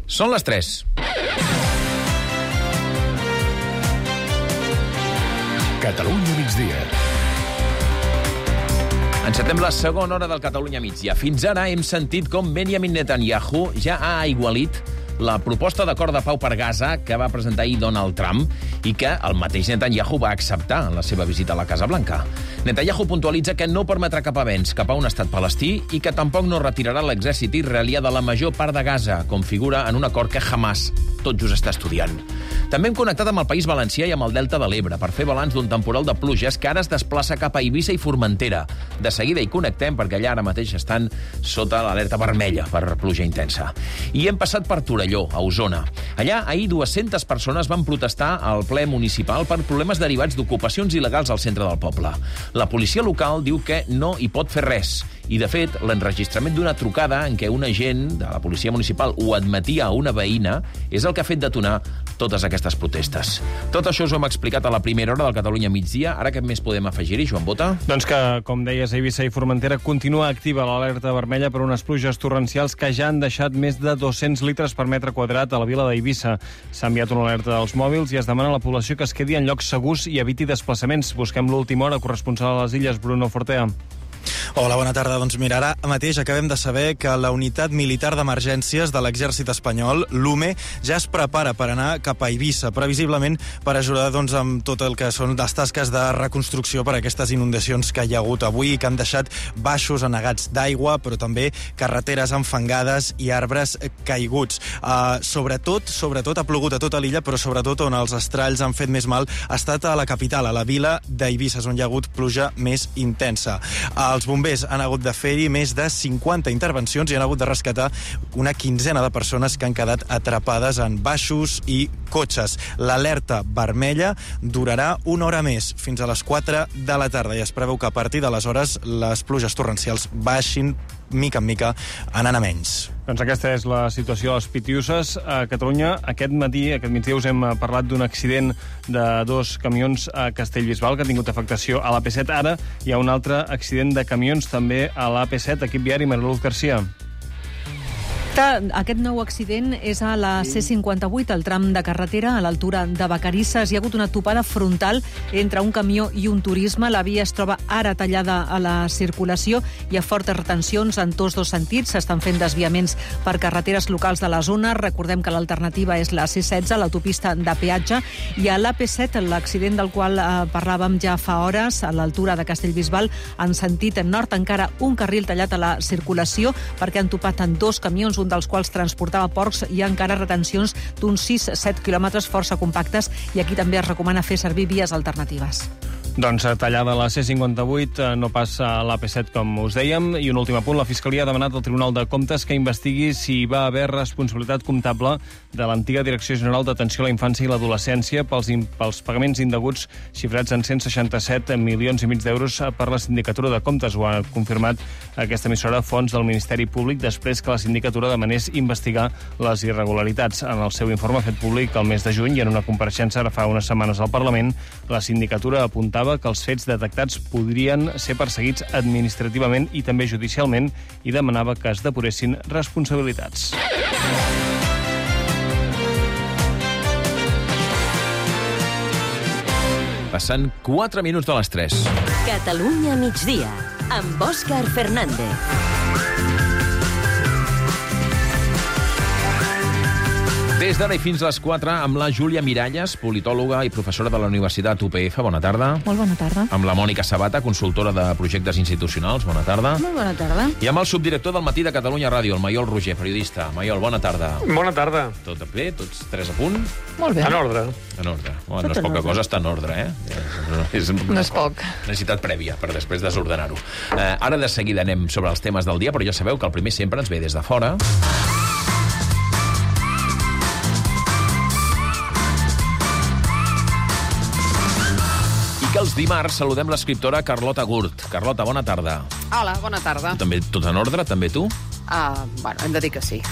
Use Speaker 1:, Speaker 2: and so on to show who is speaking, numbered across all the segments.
Speaker 1: Són les 3.
Speaker 2: Catalunya migdia.
Speaker 1: Encetem la segona hora del Catalunya migdia. Fins ara hem sentit com Benjamin Netanyahu ja ha aigualit la proposta d'acord de pau per Gaza que va presentar ahir Donald Trump i que el mateix Netanyahu va acceptar en la seva visita a la Casa Blanca. Netanyahu puntualitza que no permetrà cap avenç cap a un estat palestí i que tampoc no retirarà l'exèrcit israelià de la major part de Gaza, com figura en un acord que Hamas tot just està estudiant. També hem connectat amb el País Valencià i amb el Delta de l'Ebre per fer balanç d'un temporal de pluges que ara es desplaça cap a Eivissa i Formentera. De seguida hi connectem perquè allà ara mateix estan sota l'alerta vermella per pluja intensa. I hem passat per Torelló, a Osona. Allà, ahir 200 persones van protestar al ple municipal per problemes derivats d'ocupacions il·legals al centre del poble. La policia local diu que no hi pot fer res. I, de fet, l'enregistrament d'una trucada en què un agent de la policia municipal ho admetia a una veïna és el que ha fet detonar totes aquestes protestes. Tot això us ho hem explicat a la primera hora del Catalunya migdia. Ara què més podem afegir-hi, Joan Bota?
Speaker 3: Doncs que, com deies, a Eivissa i Formentera continua activa l'alerta vermella per unes pluges torrencials que ja han deixat més de 200 litres per metre quadrat a la vila d'Eivissa. S'ha enviat una alerta dels mòbils i es demana a la població que es quedi en llocs segurs i eviti desplaçaments. Busquem l'última hora, corresponsal a les Illes, Bruno Fortea.
Speaker 4: Hola, bona tarda. Doncs mira, ara mateix acabem de saber que la unitat militar d'emergències de l'exèrcit espanyol, l'UME, ja es prepara per anar cap a Eivissa, previsiblement per ajudar amb tot el que són les tasques de reconstrucció per aquestes inundacions que hi ha hagut avui i que han deixat baixos anegats d'aigua, però també carreteres enfangades i arbres caiguts. Sobretot ha plogut a tota l'illa, però sobretot on els estralls han fet més mal ha estat a la capital, a la vila d'Eivissa, on hi ha hagut pluja més intensa. Els bombers han hagut de fer-hi més de 50 intervencions i han hagut de rescatar una quinzena de persones que han quedat atrapades en baixos i cotxes. L'alerta vermella durarà una hora més, fins a les 4 de la tarda, i es preveu que a partir d'aleshores les pluges torrencials baixin mica en mica, anant a menys.
Speaker 3: Doncs aquesta és la situació a les Pitiuses. A Catalunya, aquest migdia, us hem parlat d'un accident de 2 camions a Castellbisbal que ha tingut afectació a l'AP7. Ara hi ha un altre accident de camions també a l'AP7, equip viari, Mariluz Garcia.
Speaker 5: Aquest nou accident és a la C58, al tram de carretera, a l'altura de Vacarisses. Hi ha hagut una topada frontal entre un camió i un turisme. La via es troba ara tallada a la circulació. Hi ha fortes retencions en tots dos sentits. S'estan fent desviaments per carreteres locals de la zona. Recordem que l'alternativa és la C16, l'autopista de peatge. I a l'AP7, l'accident del qual parlàvem ja fa hores, a l'altura de Castellbisbal, en sentit nord, encara un carril tallat a la circulació perquè han topat en 2 camions, un dels quals transportava porcs. Hi ha encara retencions d'uns 6-7 quilòmetres força compactes i aquí també es recomana fer servir vies alternatives.
Speaker 3: Doncs tallada la C58, no passa a l'AP7, com us dèiem. I un últim apunt, la Fiscalia ha demanat al Tribunal de Comptes que investigui si hi va haver responsabilitat comptable de l'antiga Direcció General d'Atenció a la Infància i l'Adolescència pels pagaments indeguts xifrats en 167 milions i mig d'euros per la Sindicatura de Comptes. Ho ha confirmat aquesta emissora fonts del Ministeri Públic després que la Sindicatura demanés investigar les irregularitats. En el seu informe fet públic el mes de juny i en una compareixença ara fa unes setmanes al Parlament, la Sindicatura apuntava que els fets detectats podrien ser perseguits administrativament i també judicialment i demanava que es depuressin responsabilitats.
Speaker 1: Passant 4 minuts de les 3.
Speaker 6: Catalunya migdia, amb Òscar Fernández.
Speaker 1: Des d'ara i fins a les 4 amb la Júlia Miralles, politòloga i professora de la Universitat UPF. Bona tarda.
Speaker 5: Molt bona tarda.
Speaker 1: Amb la Mònica Sabata, consultora de projectes institucionals. Bona tarda.
Speaker 5: Molt bona tarda.
Speaker 1: I amb el subdirector del Matí de Catalunya Ràdio, el Maiol Roger, periodista. Maiol, bona tarda.
Speaker 7: Bona tarda.
Speaker 1: Tot bé? Tots 3 a punt?
Speaker 5: Molt bé.
Speaker 7: En ordre.
Speaker 1: En ordre. Bueno, no és poca cosa, està en ordre,
Speaker 5: No és poc.
Speaker 1: Necessitat prèvia per després desordenar-ho. Ara de seguida anem sobre els temes del dia, però ja sabeu que el primer sempre ens ve des de fora. Que els dimarts saludem l'escriptora Carlota Gurt. Carlota, bona tarda.
Speaker 8: Hola, bona tarda.
Speaker 1: També tot en ordre, també tu?
Speaker 7: Bueno, hem de dir que sí.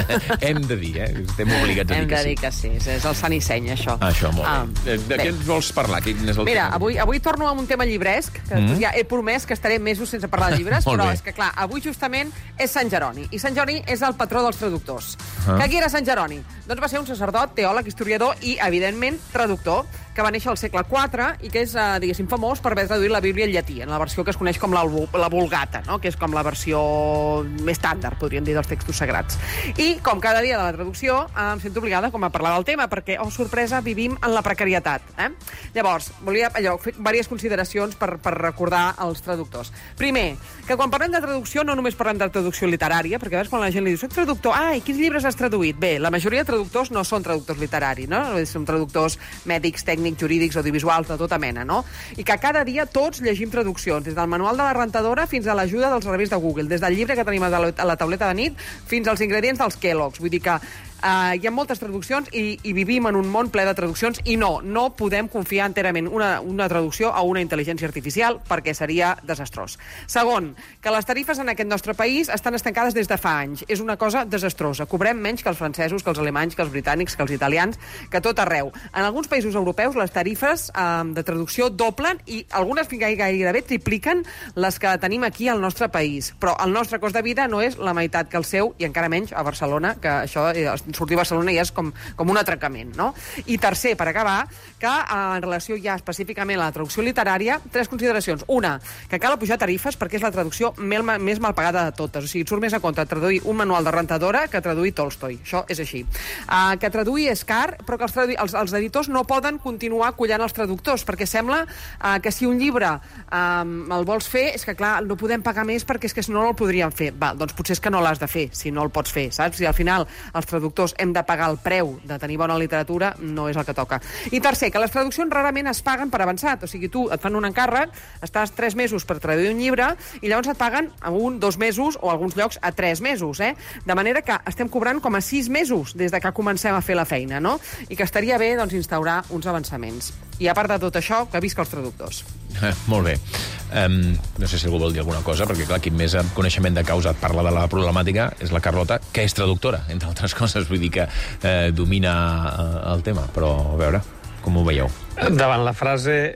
Speaker 1: Hem de dir, estem obligats a dir que sí.
Speaker 7: Hem de dir que sí, és el sant i seny, això.
Speaker 1: Això, molt bé. De què ens vols parlar?
Speaker 7: Mira, avui torno amb un tema llibresc, que ja he promès que estaré mesos sense parlar de llibres, però és que, clar, avui justament és Sant Jeroni, i Sant Jeroni és el patró dels traductors. Que qui era Sant Jeroni? Doncs va ser un sacerdot, teòleg, historiador i, evidentment, traductor, que va néixer al segle IV i que és, diguéssim, famós per haver traduït la Bíblia en llatí, en la versió que es coneix com la Vulgata, no? Que és com la versió més estàndard, podríem dir, dels textos sagrats. I, com cada dia de la traducció, em sento obligada com a parlar del tema, perquè, oh, sorpresa, vivim en la precarietat. Llavors, volia fer diverses consideracions per recordar els traductors. Primer, que quan parlem de traducció no només parlem de traducció literària, perquè a vegades quan la gent li diu, soc traductor, ai, quins llibres has traduït? Bé, la majoria de traductors no són traductors literaris, no? Són traductors mèdics, tècnics, jurídics, audiovisuals, de tota mena, no? I que cada dia tots llegim traduccions, des del manual de la rentadora fins a l'ajuda dels serveis de Google, des del llibre que tenim a la tauleta de nit fins als ingredients dels Kellogg's. Vull dir que hi ha moltes traduccions i vivim en un món ple de traduccions i no podem confiar enterament una traducció a una intel·ligència artificial perquè seria desastrós. Segon, que les tarifes en aquest nostre país estan estancades des de fa anys. És una cosa desastrosa. Cobrem menys que els francesos, que els alemanys, que els britànics, que els italians, que tot arreu. En alguns països europeus les tarifes de traducció doblen i algunes gairebé tripliquen les que tenim aquí al nostre país. Però el nostre cost de vida no és la meitat que el seu i encara menys a Barcelona, que això sortir a Barcelona ja és com un atracament, no? I tercer, per acabar, que en relació ja específicament a la traducció literària, 3 consideracions. Una, que cal apujar tarifes perquè és la traducció més mal pagada de totes. O sigui, et surt més a compte traduir un manual de rentadora que traduir Tolstoi. Això és així. Que traduir és car, però que els editors no poden continuar collant els traductors, perquè sembla que si un llibre el vols fer, és que clar, no podem pagar més perquè és que no el podríem fer. Va, doncs potser és que no l'has de fer, si no el pots fer, saps? Si al final els traductors hem de pagar el preu de tenir bona literatura, no és el que toca. I tercer, que les traduccions rarament es paguen per avançat. O sigui, tu et fan un encàrrec, estàs 3 mesos per traduir un llibre i llavors et paguen a 1, 2 mesos o a alguns llocs a 3 mesos, De manera que estem cobrant com a 6 mesos des de que comencem a fer la feina, no? I que estaria bé, doncs, instaurar uns avançaments. I a part de tot això, que visca els traductors.
Speaker 1: Molt bé. No sé si algú vol dir alguna cosa, perquè clar, qui més amb coneixement de causa et parla de la problemàtica és la Carlota, que és traductora, entre altres coses, vull dir que domina el tema, però a veure, com ho veieu?
Speaker 8: Davant la frase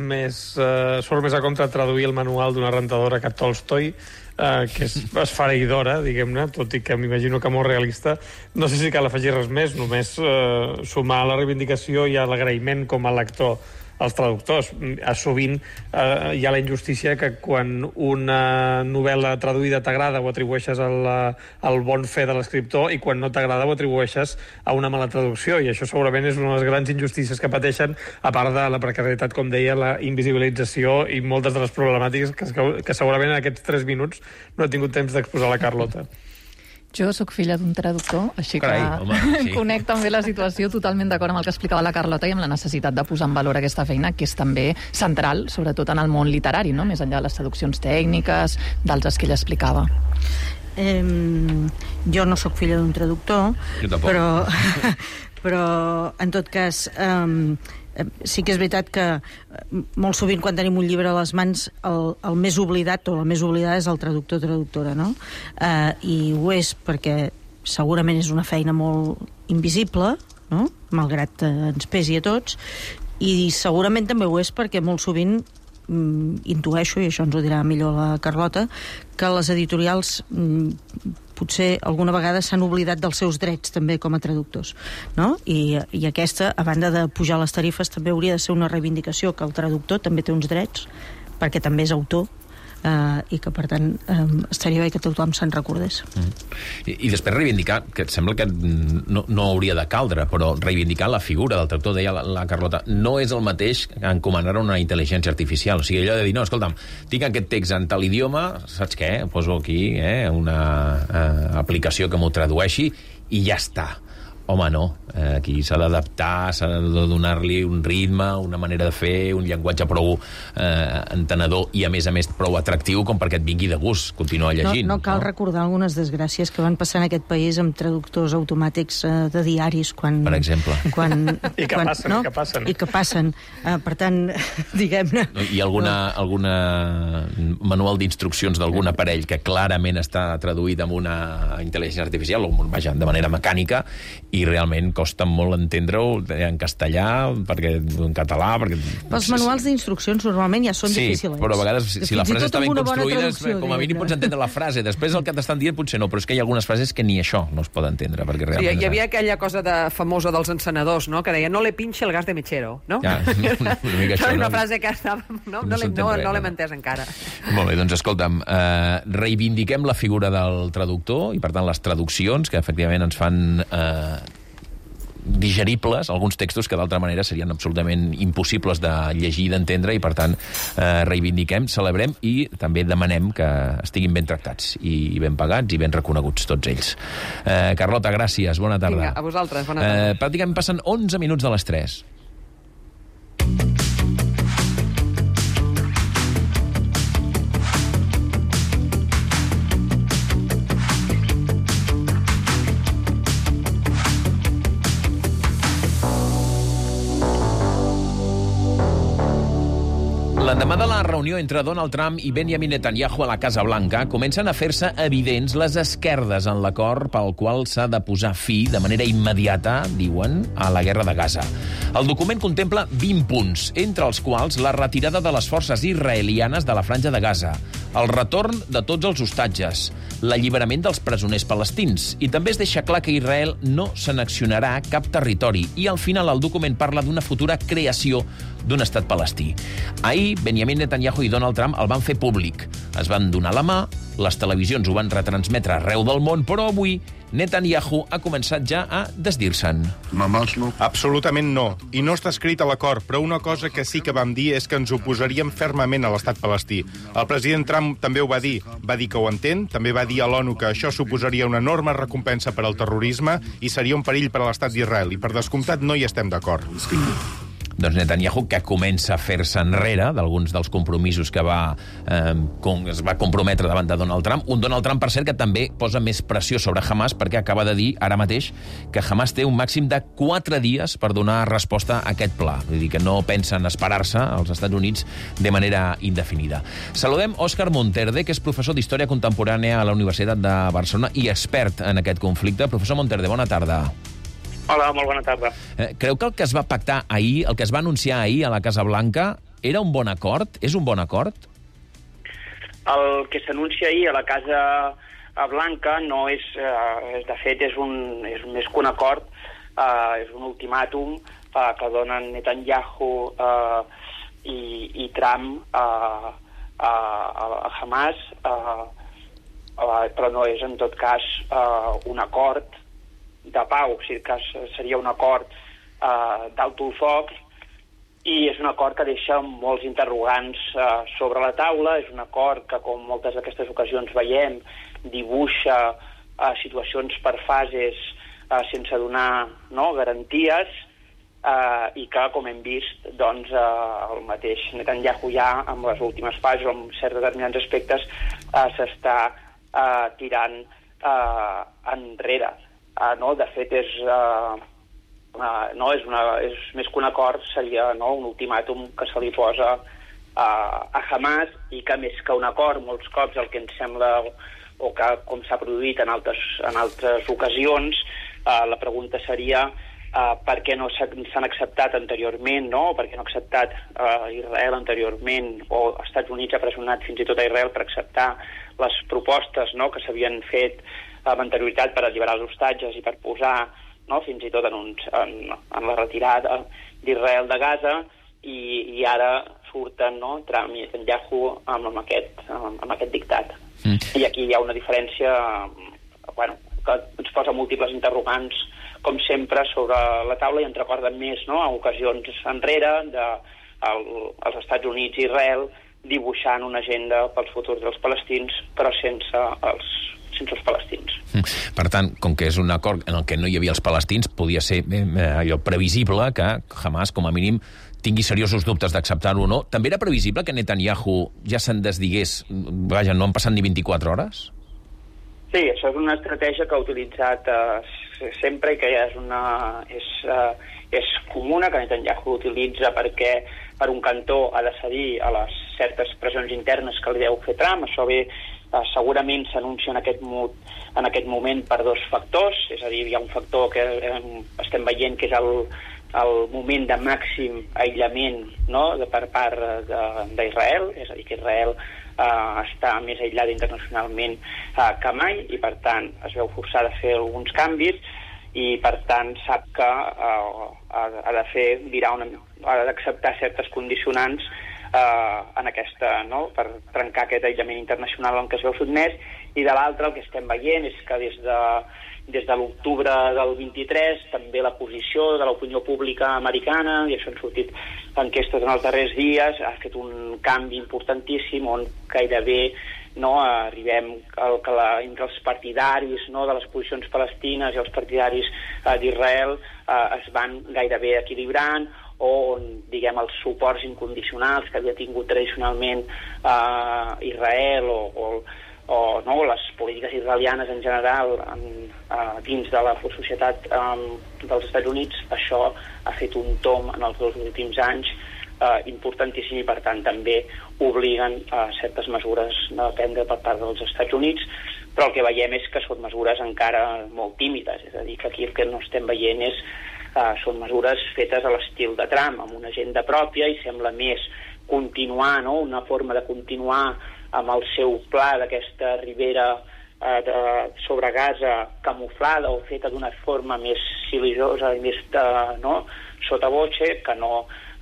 Speaker 8: surt més a compte traduir el manual d'una rentadora que Tolstoi, que és esfereïdora, diguem-ne, tot i que m'imagino que molt realista. No sé si cal afegir res més, només sumar a la reivindicació i a l'agraïment com a lector als traductors. Sovint hi ha la injustícia que quan una novel·la traduïda t'agrada ho atribueixes al bon fer de l'escriptor i quan no t'agrada ho atribueixes a una mala traducció, i això segurament és una de les grans injustícies que pateixen, a part de la precarietat, com deia, la invisibilització i moltes de les problemàtiques que segurament en aquests 3 minuts no he tingut temps d'exposar la Carlota.
Speaker 9: Jo sóc filla d'un traductor, així
Speaker 1: Carai,
Speaker 9: que
Speaker 1: home, sí.
Speaker 9: conec també la situació, totalment d'acord amb el que explicava la Carlota i amb la necessitat de posar en valor aquesta feina, que és també central, sobretot en el món literari, no? Més enllà de les traduccions tècniques, d'altres que ella explicava.
Speaker 10: Jo no sóc filla d'un traductor, però en tot cas sí que és veritat que molt sovint quan tenim un llibre a les mans el més oblidat o la més oblidada és el traductor o traductora, no? I ho és perquè segurament és una feina molt invisible, no? Malgrat ens pesi a tots, i segurament també ho és perquè molt sovint intueixo, i això ens ho dirà millor la Carlota, que les editorials potser alguna vegada s'han oblidat dels seus drets també com a traductors, no? I aquesta, a banda de pujar les tarifes, també hauria de ser una reivindicació que el traductor també té uns drets perquè també és autor, i que per tant estaria bé que tothom se'n recordés.
Speaker 1: I després reivindicar, que et sembla que no hauria de caldre, però reivindicar la figura del traductor, deia la Carlota, no és el mateix que encomanar una intel·ligència artificial. O sigui, allò de dir, no, escolta'm, tinc aquest text en tal idioma, saps què? Poso aquí una aplicació que m'ho tradueixi i ja està. Home, no. Aquí s'ha d'adaptar, s'ha de donar-li un ritme, una manera de fer, un llenguatge prou entenedor i, a més, prou atractiu com perquè et vingui de gust continuar llegint.
Speaker 10: No cal recordar algunes desgràcies que van passar en aquest país amb traductors automàtics de diaris quan...
Speaker 1: Per exemple.
Speaker 8: I que passen.
Speaker 10: I que passen. Per tant, diguem-ne...
Speaker 1: I alguna manual d'instruccions d'algun aparell que clarament està traduït amb una intel·ligència artificial, o vaja, de manera mecànica, i realment costa molt entendre-ho en castellà, en català...
Speaker 10: Els manuals d'instruccions normalment ja són difícils.
Speaker 1: Sí, però a vegades, si la frase està ben construïda, com a mínim pots entendre la frase. Després el que t'estan dient potser no, però és que hi ha algunes frases que ni això no es pot entendre, perquè realment...
Speaker 7: Hi havia aquella cosa famosa dels encenedors, no?, que deia no le pinche el gas de mechero, no?
Speaker 1: Ja, una mica això.
Speaker 7: Una frase que estava... No l'hem entès encara.
Speaker 1: Molt bé, doncs escolta'm, reivindiquem la figura del traductor i, per tant, les traduccions, que efectivament ens fan digeribles, alguns textos que d'altra manera serien absolutament impossibles de llegir i d'entendre, i per tant reivindiquem, celebrem i també demanem que estiguin ben tractats i ben pagats i ben reconeguts tots ells. Carlota, gràcies, bona tarda.
Speaker 7: Vinga, a vosaltres, bona tarda.
Speaker 1: Pràcticament passen 11 minuts de les 3. L'endemà de la reunió entre Donald Trump i Benjamin Netanyahu a la Casa Blanca comencen a fer-se evidents les esquerdes en l'acord pel qual s'ha de posar fi de manera immediata, diuen, a la guerra de Gaza. El document contempla 20 punts, entre els quals la retirada de les forces israelianes de la franja de Gaza, el retorn de tots els hostatges, l'alliberament dels presoners palestins, i també es deixa clar que Israel no s'annexionarà cap territori, i al final el document parla d'una futura creació d'un estat palestí. Ahir, Benjamin Netanyahu i Donald Trump el van fer públic. Es van donar la mà, les televisions ho van retransmetre arreu del món, però avui Netanyahu ha començat ja a desdir-se'n.
Speaker 11: Absolutament no. I no està escrit a l'acord, però una cosa que sí que vam dir és que ens oposaríem fermament a l'estat palestí. El president Trump també ho va dir que ho entén, també va dir a l'ONU que això suposaria una enorme recompensa per al terrorisme i seria un perill per a l'estat d'Israel, i per descomptat no hi estem d'acord.
Speaker 1: Doncs Netanyahu, que comença a fer-se enrere d'alguns dels compromisos que es va comprometre davant de Donald Trump. Un Donald Trump, per cert, que també posa més pressió sobre Hamas, perquè acaba de dir ara mateix que Hamas té un màxim de 4 dies per donar resposta a aquest pla. Vull dir que no pensen esperar-se als Estats Units de manera indefinida. Saludem Òscar Monterde, que és professor d'Història Contemporània a la Universitat de Barcelona i expert en aquest conflicte. Professor Monterde, bona tarda.
Speaker 12: Hola, molt bona tarda.
Speaker 1: Creu que el que es va pactar ahir, el que es va anunciar ahir a la Casa Blanca, era un bon acord? És un bon acord?
Speaker 12: El que s'anuncia ahir a la Casa Blanca no és... de fet, és més que un acord, és un ultimàtum que donen Netanyahu i Trump a Hamas, però no és, en tot cas, un acord de pau, o sigui que seria un acord d'alto el foc, i és un acord que deixa molts interrogants sobre la taula. És un acord que, com moltes d'aquestes ocasions veiem, dibuixa situacions per fases sense donar garanties, i que, com hem vist, doncs, el mateix Netanyahu ja, amb les últimes fases, amb certs determinats aspectes, s'està tirant enrere. De fet, és més que un acord, seria un ultimàtum que se li posa a Hamas, i que més que un acord, molts cops el que ens sembla, o que com s'ha produït en altres ocasions, la pregunta seria per què no s'han acceptat anteriorment, per què no ha acceptat Israel anteriorment, o els Estats Units ha pressionat fins i tot a Israel per acceptar les propostes que s'havien fet amb anterioritat per alliberar els hostatges i per posar fins i tot en la retirada d'Israel de Gaza, i ara surten Trump i Netanyahu amb aquest dictat. I aquí hi ha una diferència que ens posa múltiples interrogants, com sempre, sobre la taula, i ens recorden més a ocasions enrere dels Estats Units i Israel dibuixant una agenda pels futurs dels palestins, però sense els palestins.
Speaker 1: Per tant, com que és un acord en el que no hi havia els palestins, podia ser allò previsible que Hamas, com a mínim, tingui seriosos dubtes d'acceptar-ho o no. També era previsible que Netanyahu ja se'n desdigués, vaja, no han passat ni 24 hores?
Speaker 12: Sí, això és una estratègia que ha utilitzat sempre i que és comuna, que Netanyahu utilitza perquè per un cantó ha de cedir a les certes pressions internes que li deu fer Trump. Això ve segurament s'anuncia en aquest moment per dos factors, és a dir, hi ha un factor que estem veient que és el moment de màxim aïllament, no?, per part d'Israel, és a dir, que Israel està més aïllada internacionalment que mai i, per tant, es veu forçada a fer alguns canvis i, per tant, sap que ha d'acceptar certes condicionants en aquesta, no?, per trencar aquest aïllament internacional en què es veu sotmès. I de l'altre, el que estem veient és que des de l'octubre del 23 també la posició de l'opinió pública americana, i això han sortit enquestes en els darrers dies, ha fet un canvi importantíssim on gairebé arribem entre els partidaris de les posicions palestines i els partidaris d'Israel es van gairebé equilibrant, o on, diguem, els suports incondicionals que havia tingut tradicionalment Israel o les polítiques israelianes en general dins de la societat dels Estats Units, això ha fet un tomb en els 2 últims anys importantíssim i, per tant, també obliguen a certes mesures a prendre per part dels Estats Units, però el que veiem és que són mesures encara molt tímides, és a dir, que aquí el que no estem veient són mesures fetes a l'estil de Trump, amb una agenda pròpia, i sembla més continuar, una forma de continuar amb el seu pla d'aquesta ribera sobre Gaza camuflada o feta d'una forma més silenciosa i més sota voce que no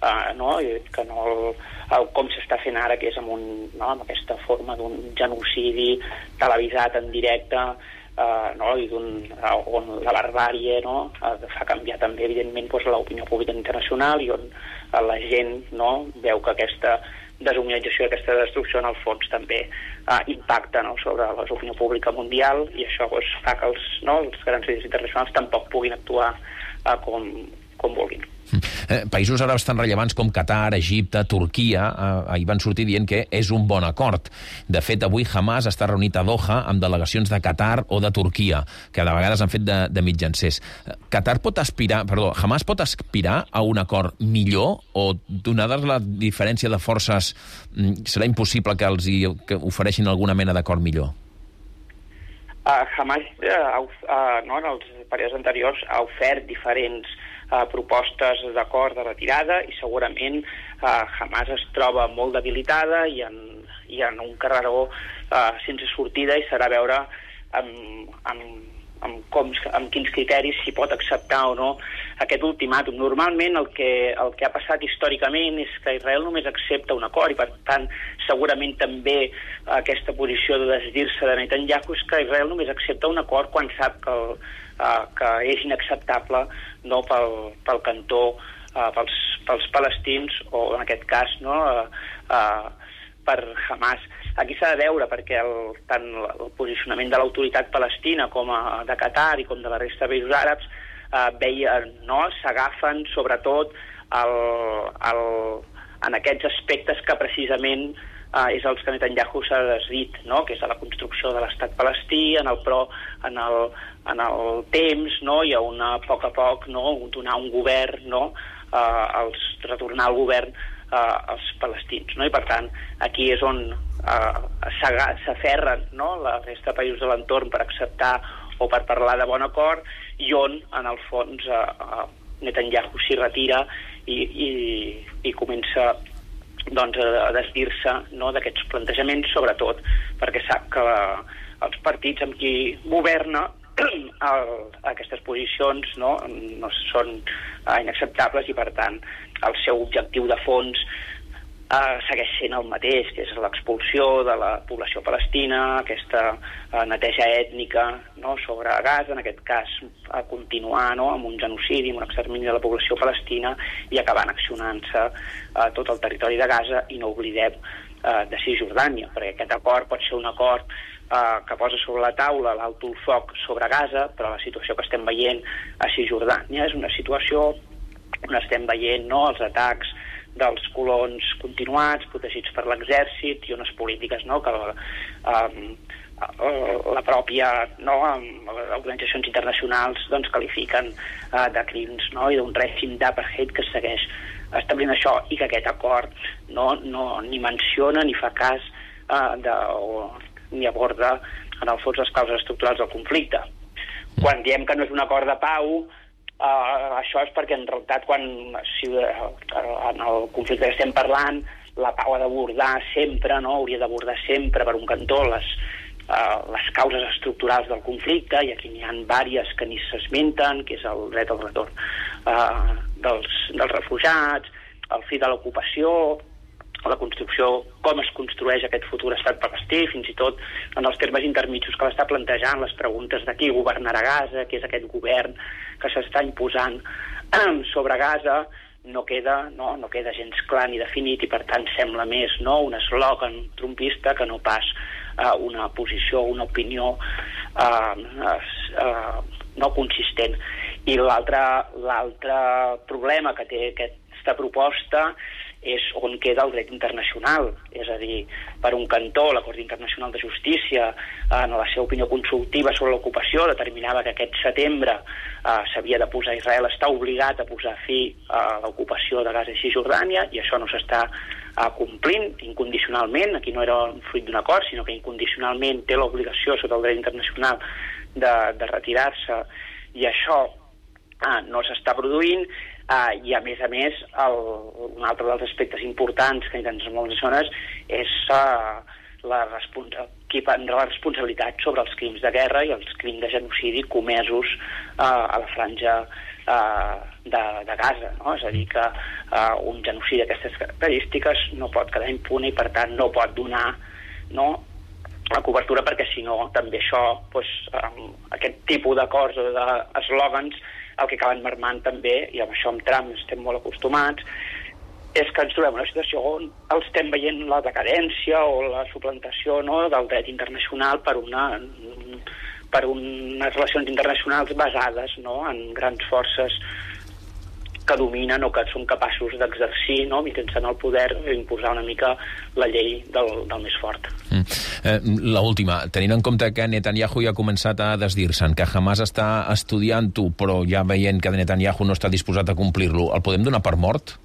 Speaker 12: com s'està fent ara, que és amb aquesta forma d'un genocidi televisat en directe, i on la barbàrie fa canviar també, evidentment, l'opinió pública internacional, i on la gent veu que aquesta deshumanització, aquesta destrucció, en el fons també impacta sobre l'opinió pública mundial, i això fa que els grans líders internacionals tampoc puguin actuar com vulguin.
Speaker 1: Països àrabs tan rellevants com Qatar, Egipte, Turquia hi van sortir dient que és un bon acord. De fet, avui Hamas està reunit a Doha amb delegacions de Qatar o de Turquia, que de vegades han fet de mitjancers. Hamas pot aspirar a un acord millor, o donada la diferència de forces serà impossible que els ofereixin alguna mena d'acord millor?
Speaker 12: Hamas, en els períodes anteriors, ha ofert diferents propostes d'acord de retirada, i segurament Hamas es troba molt debilitada i en un carreró sense sortida, i serà veure amb quins criteris s'hi pot acceptar o no aquest ultimàtum. Normalment el que ha passat històricament és que Israel només accepta un acord, i per tant segurament també aquesta posició de desdir-se de Netanyahu és que Israel només accepta un acord quan sap que és inacceptable pel cantó, pels palestins, o en aquest cas per Hamas. Aquí s'ha de veure, perquè tant el posicionament de l'autoritat palestina com de Qatar i com de la resta de països àrabs s'agafen sobretot en aquests aspectes que precisament és els que Netanyahu s'ha desdit, que és la construcció de l'estat palestí, en el temps, i a poc a poc donar un govern, retornar al govern als palestins. I, per tant, aquí és on s'aferren la resta de països de l'entorn per acceptar o per parlar de bon acord, i on, en el fons, Netanyahu s'hi retira i comença a desdir-se d'aquests plantejaments, sobretot perquè sap que els partits amb qui governa aquestes posicions no són inacceptables, i per tant el seu objectiu de fons segueix sent el mateix, que és l'expulsió de la població palestina, aquesta neteja ètnica sobre Gaza, en aquest cas continuar amb un genocidi, amb un extermini de la població palestina, i acabar annexionant-se a tot el territori de Gaza. I no oblidem de Cisjordània, perquè aquest acord pot ser un acord que posa sobre la taula l'alto el foc sobre Gaza, però la situació que estem veient a Cisjordània és una situació on estem veient els atacs dels colons continuats, protegits per l'exèrcit, i unes polítiques que la pròpia organitzacions internacionals qualifiquen de crims i d'un règim d'apartheid que segueix establint això, i que aquest acord no ni menciona ni fa cas ni aborda en el fons les causes estructurals del conflicte. Quan diem que no és un acord de pau, això és perquè en realitat en el conflicte que estem parlant la pau ha d'abordar sempre, hauria d'abordar sempre per un cantó les causes estructurals del conflicte, i aquí n'hi ha diverses que ni s'esmenten, que és el dret al retorn dels refugiats, el fi de l'ocupació, la construcció, com es construeix aquest futur estat palestí, fins i tot en els termes intermitjos que l'està plantejant, les preguntes de qui governarà Gaza, què és aquest govern que s'està imposant sobre Gaza, no queda gens clar ni definit, i per tant sembla més un eslògan trumpista que no pas una posició, una opinió no consistent. I l'altre problema que té aquesta proposta és on queda el dret internacional, és a dir, per un cantó la Cort Internacional de Justícia en la seva opinió consultiva sobre l'ocupació determinava que aquest setembre s'havia de posar, Israel està obligat a posar fi a l'ocupació de Gaza i Cisjordània, i això no s'està complint incondicionalment. Aquí no era un fruit d'un acord, sinó que incondicionalment té l'obligació sota el dret internacional de retirar-se, i això no s'està produint. I a més, un altre dels aspectes importants que ens menciones és qui prendrà la responsabilitat sobre els crims de guerra i els crims de genocidi comesos a la franja de Gaza, És a dir, que un genocidi d'aquestes característiques no pot quedar impune, i per tant no pot donar la cobertura, perquè si no també això, aquest tipus d'acords o d'eslògans, el que acaben marmant també, i amb això amb Trump estem molt acostumats, és que ens trobem en una situació on estem veient la decadència o la suplantació del dret internacional per unes relacions internacionals basades en grans forces que dominen o que són capaços d'exercir mitjançant el poder i imposar una mica la llei del més fort.
Speaker 1: L'última, tenint en compte que Netanyahu ja ha començat a desdir-se'n, que Hamas està estudiant-ho, però ja veient que Netanyahu no està disposat a complir-lo, el podem donar per mort?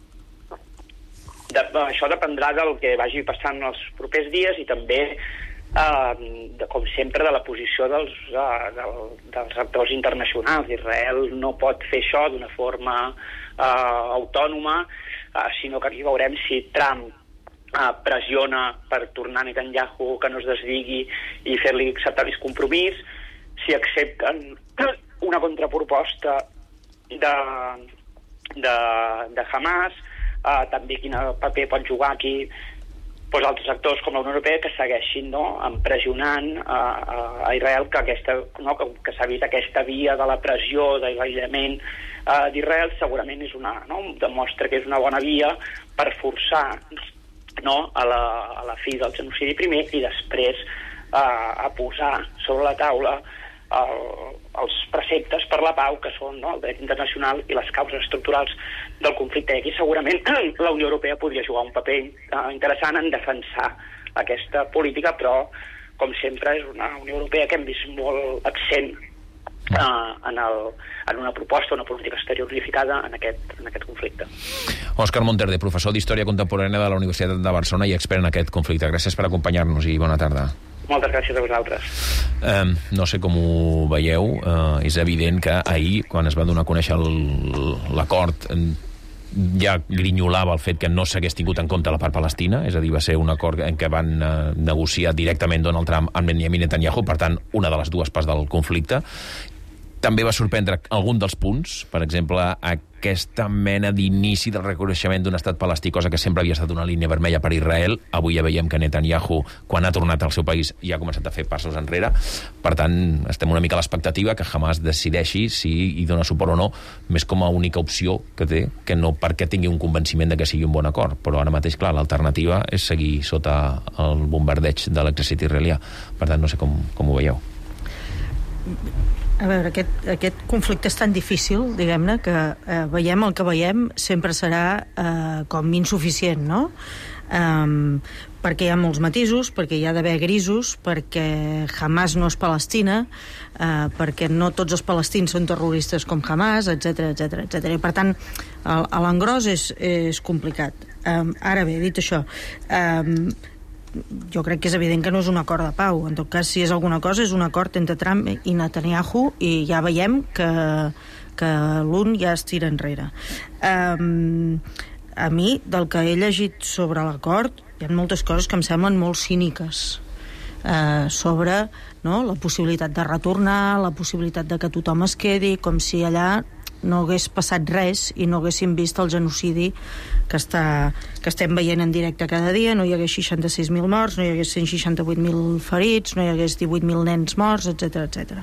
Speaker 12: Això dependrà del que vagi passant els propers dies, i també com sempre de la posició dels actors internacionals. Israel no pot fer això d'una forma autònoma, sinó que aquí veurem si Trump pressiona per tornar Netanyahu que no es desdigui i fer-li acceptar més compromís, si accepten una contraproposta de Hamas, també quin paper pot jugar aquí altres actors com la Unió Europea, que segueixin pressionant a Israel, que s'ha vist aquesta via de la pressió, de l'aïllament d'Israel, segurament demostra que és una bona via per forçar a la fi del genocidi primer, i després a posar sobre la taula els preceptes per la pau, que són el dret internacional i les causes estructurals del conflicte. I aquí segurament la Unió Europea podria jugar un paper interessant en defensar aquesta política, però com sempre és una Unió Europea que hem vist molt absent en una proposta, una política exterior unificada en aquest conflicte.
Speaker 1: Òscar Monterde, professor d'Història Contemporània de la Universitat de Barcelona i expert en aquest conflicte. Gràcies per acompanyar-nos i bona tarda.
Speaker 12: Moltes gràcies a vosaltres.
Speaker 1: No sé com ho veieu, és evident que ahir, quan es va donar a conèixer l'acord, ja grinyolava el fet que no s'hagués tingut en compte la part palestina, és a dir, va ser un acord en què van negociar directament Donald Trump amb Benjamin Netanyahu, per tant, una de les dues parts del conflicte. També va sorprendre algun dels punts, per exemple, aquesta mena d'inici del reconeixement d'un estat palestí, cosa que sempre havia estat una línia vermella per Israel. Avui ja veiem que Netanyahu, quan ha tornat al seu país, ja ha començat a fer passos enrere. Per tant, estem una mica a l'expectativa que Hamas decideixi si hi dona suport o no, més com a única opció que té, que no perquè tingui un convenciment de que sigui un bon acord. Però ara mateix, clar, l'alternativa és seguir sota el bombardeig de l'exèrcit israelià. Per tant, no sé com ho veieu.
Speaker 10: A veure, aquest conflicte és tan difícil, diguem-ne, que veiem el que veiem sempre serà com insuficient, no? Perquè hi ha molts matisos, perquè hi ha d'haver grisos, perquè Hamas no és Palestina, perquè no tots els palestins són terroristes com Hamas, etc etc. I per tant, a l'engròs és complicat. Ara bé, dit això, jo crec que és evident que no és un acord de pau. En tot cas, si és alguna cosa, és un acord entre Trump i Netanyahu, i ja veiem que l'un ja es tira enrere. A mi, del que he llegit sobre l'acord, hi ha moltes coses que em semblen molt cíniques sobre la possibilitat de retornar, la possibilitat de que tothom es quedi, com si allà no hagués passat res i no haguéssim vist el genocidi que estem veient en directe cada dia. No hi hagués 66.000 morts, no hi hagués 168.000 ferits, no hi hagués 18.000 nens morts, etc.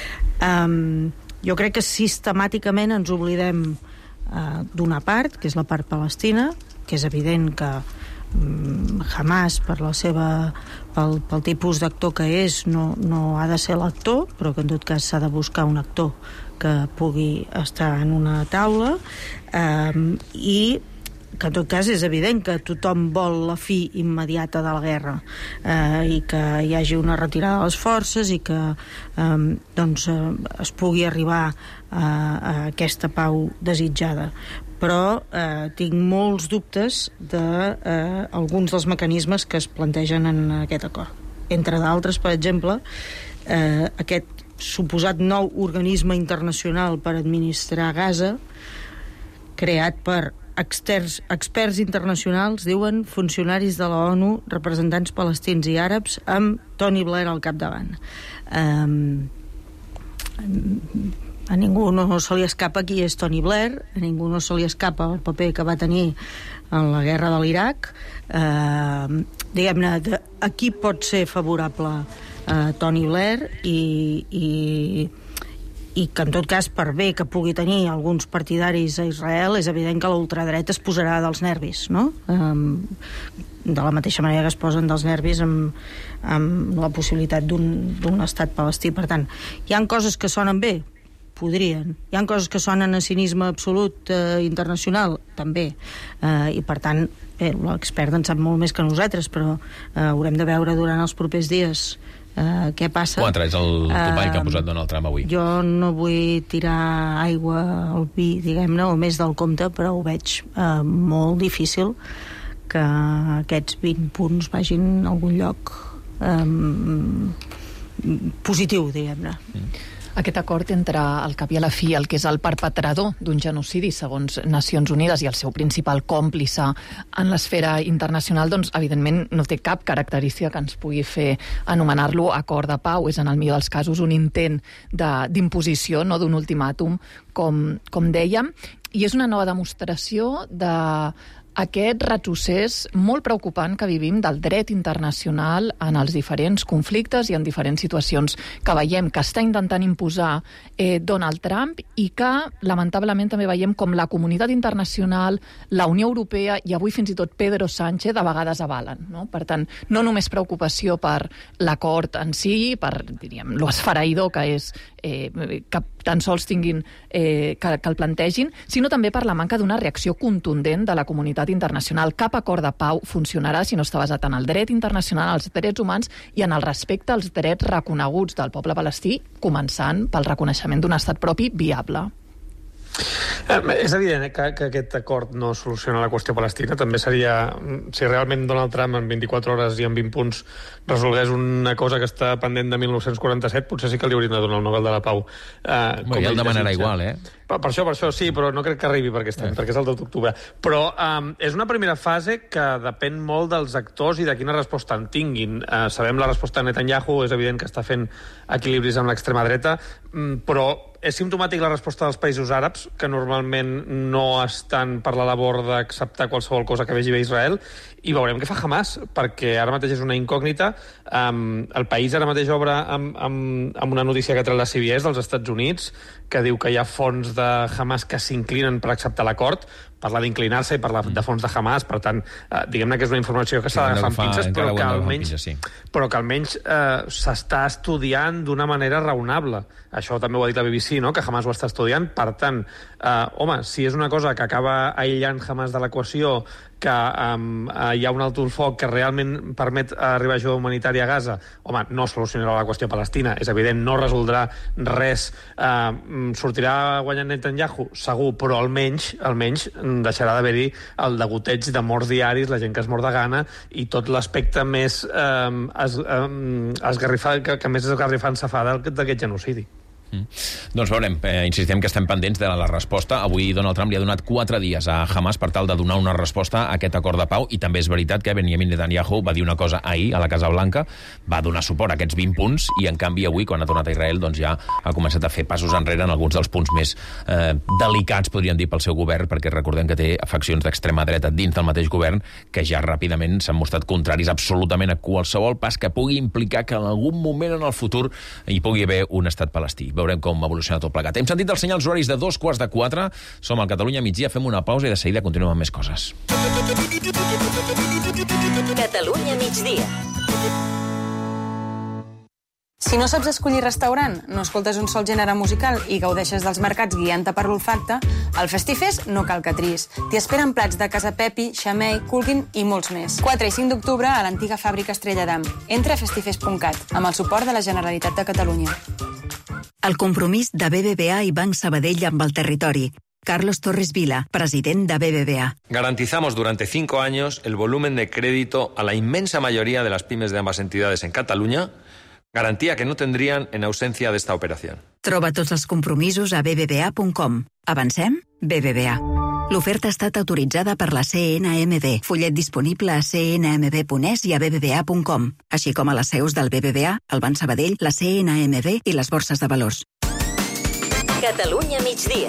Speaker 10: Jo crec que sistemàticament ens oblidem d'una part, que és la part palestina, que és evident que Hamas, pel tipus d'actor que és, no ha de ser l'actor, però que en tot cas s'ha de buscar un actor que pugui estar en una taula, i que en tot cas és evident que tothom vol la fi immediata de la guerra, i que hi hagi una retirada de les forces i que es pugui arribar a aquesta pau desitjada. Però tinc molts dubtes d'alguns dels mecanismes que es plantegen en aquest acord. Entre d'altres, per exemple, aquest suposat nou organisme internacional per administrar Gaza, creat per experts internacionals, diuen funcionaris de la ONU, representants palestins i àrabs, amb Tony Blair al capdavant. A ningú no se li escapa qui és Tony Blair, a ningú no se li escapa el paper que va tenir en la guerra de l'Iraq. Diguem-ne, a qui pot ser favorable Tony Blair i que en tot cas, per bé que pugui tenir alguns partidaris a Israel, és evident que l'ultradreta es posarà dels nervis, no? De la mateixa manera que es posen dels nervis amb la possibilitat d'un estat palestí. Per tant, hi ha coses que sonen bé, podrien. Hi ha coses que sonen a cinisme absolut internacional, també. I per tant, l'expert en sap molt més que nosaltres, però haurem de veure durant els propers dies què passa.
Speaker 1: 4 és el topall que ha posat Donald Trump avui.
Speaker 10: Jo no vull tirar aigua al vi, diguem-ne, o més del compte, però ho veig molt difícil que aquests 20 punts vagin a algun lloc positiu, diguem-ne.
Speaker 9: Aquest acord entre, al cap i a la fi, el que és el perpetrador d'un genocidi, segons Nacions Unides, i el seu principal còmplice en l'esfera internacional, doncs, evidentment, no té cap característica que ens pugui fer anomenar-lo acord de pau. És, en el millor dels casos, un intent d'imposició, no d'un ultimàtum, com dèiem, i és una nova demostració aquest retrocés molt preocupant que vivim del dret internacional en els diferents conflictes i en diferents situacions que veiem que està intentant imposar Donald Trump i que, lamentablement, també veiem com la comunitat internacional, la Unió Europea i avui fins i tot Pedro Sánchez de vegades avalen, no? Per tant, no només preocupació per l'acord en si, per, diríem, l'esfereïdor que és que tan sols tinguin que el plantegin, sinó també per la manca d'una reacció contundent de la comunitat internacional. Cap acord de pau funcionarà si no està basat en el dret internacional, els drets humans i en el respecte als drets reconeguts del poble palestí, començant pel reconeixement d'un estat propi viable.
Speaker 8: És evident que aquest acord no soluciona la qüestió palestina. També seria, si realment Donald Trump en 24 hores i en 20 punts resolgués una cosa que està pendent de 1947, potser sí que li haurien de donar el Nobel de la Pau.
Speaker 1: Ja el demanarà igual,
Speaker 8: Per això sí, però no crec que arribi per aquest any, perquè és el 2 d'octubre. Però és una primera fase que depèn molt dels actors i de quina resposta en tinguin. Sabem la resposta de Netanyahu, és evident que està fent equilibris amb l'extrema dreta, però és simptomàtic la resposta dels països àrabs, que normalment no estan per la labor d'acceptar qualsevol cosa que vegi bé Israel, i veurem què fa Hamas, perquè ara mateix és una incògnita. El país ara mateix obre amb una notícia que ha tret la CBS dels Estats Units, que diu que hi ha fons de Hamas que s'inclinen per acceptar l'acord. Parla d'inclinar-se i parla de fons de Hamas, per tant, diguem-ne que és una informació que s'ha d'agafar amb pinces, però que almenys s'està estudiant d'una manera raonable. Això també ho ha dit la BBC, no?, que Hamas ho està estudiant. Per tant, home, si és una cosa que acaba aïllant Hamas de l'equació, que hi ha un alto el foc que realment permet arribar ajuda humanitària a Gaza, home, no solucionarà la qüestió palestina, és evident, no resoldrà res. Sortirà guanyant Netanyahu? Segur, però almenys deixarà d'haver-hi el degoteig de morts diaris, la gent que es mor de gana, i tot l'aspecte més esgarrifant, que més esgarrifant se fa d'aquest genocidi.
Speaker 1: Doncs veurem, insistim que estem pendents de la resposta. Avui Donald Trump li ha donat 4 dies a Hamas per tal de donar una resposta a aquest acord de pau, i també és veritat que Benjamin Netanyahu va dir una cosa ahir a la Casa Blanca, va donar suport a aquests 20 punts, i en canvi avui, quan ha tornat a Israel, doncs ja ha començat a fer passos enrere en alguns dels punts més delicats, podríem dir, pel seu govern, perquè recordem que té faccions d'extrema dreta dins del mateix govern que ja ràpidament s'han mostrat contraris absolutament a qualsevol pas que pugui implicar que en algun moment en el futur hi pugui haver un estat palestí. Veurem com evoluciona tot plegat. Hem sentit els senyals horaris de 3:45. Som al Catalunya Migdia, fem una pausa i de seguida continuem amb més coses.
Speaker 6: Catalunya Migdia.
Speaker 13: Si no saps escollir restaurant, no escoltes un sol gènere musical i gaudeixes dels mercats guiant-te per l'olfacte, al Festifest no cal que tris. T'hi esperen plats de Casa Pepi, Xamei, Culkin i molts més. 4 i 5 d'octubre a l'antiga fàbrica Estrella d'Am. Entra a festifest.cat, amb el suport de la Generalitat de Catalunya.
Speaker 14: El compromís de BBVA i Banc Sabadell amb el territori. Carlos Torres Vila, president de BBVA.
Speaker 15: Garantizamos durante 5 años el volumen de crédito a la inmensa mayoría de las pymes de ambas entidades en Cataluña, garantía que no tendrían en ausencia de esta operación.
Speaker 14: Troba tots els compromisos a bbva.com. Avancem? BBVA. L'oferta ha estat autoritzada per la CNMV. Fullet disponible a cnmv.es i a bbva.com, així com a les seus del BBVA, el Banc Sabadell, la CNMV i les borses de valors.
Speaker 6: Catalunya Migdia.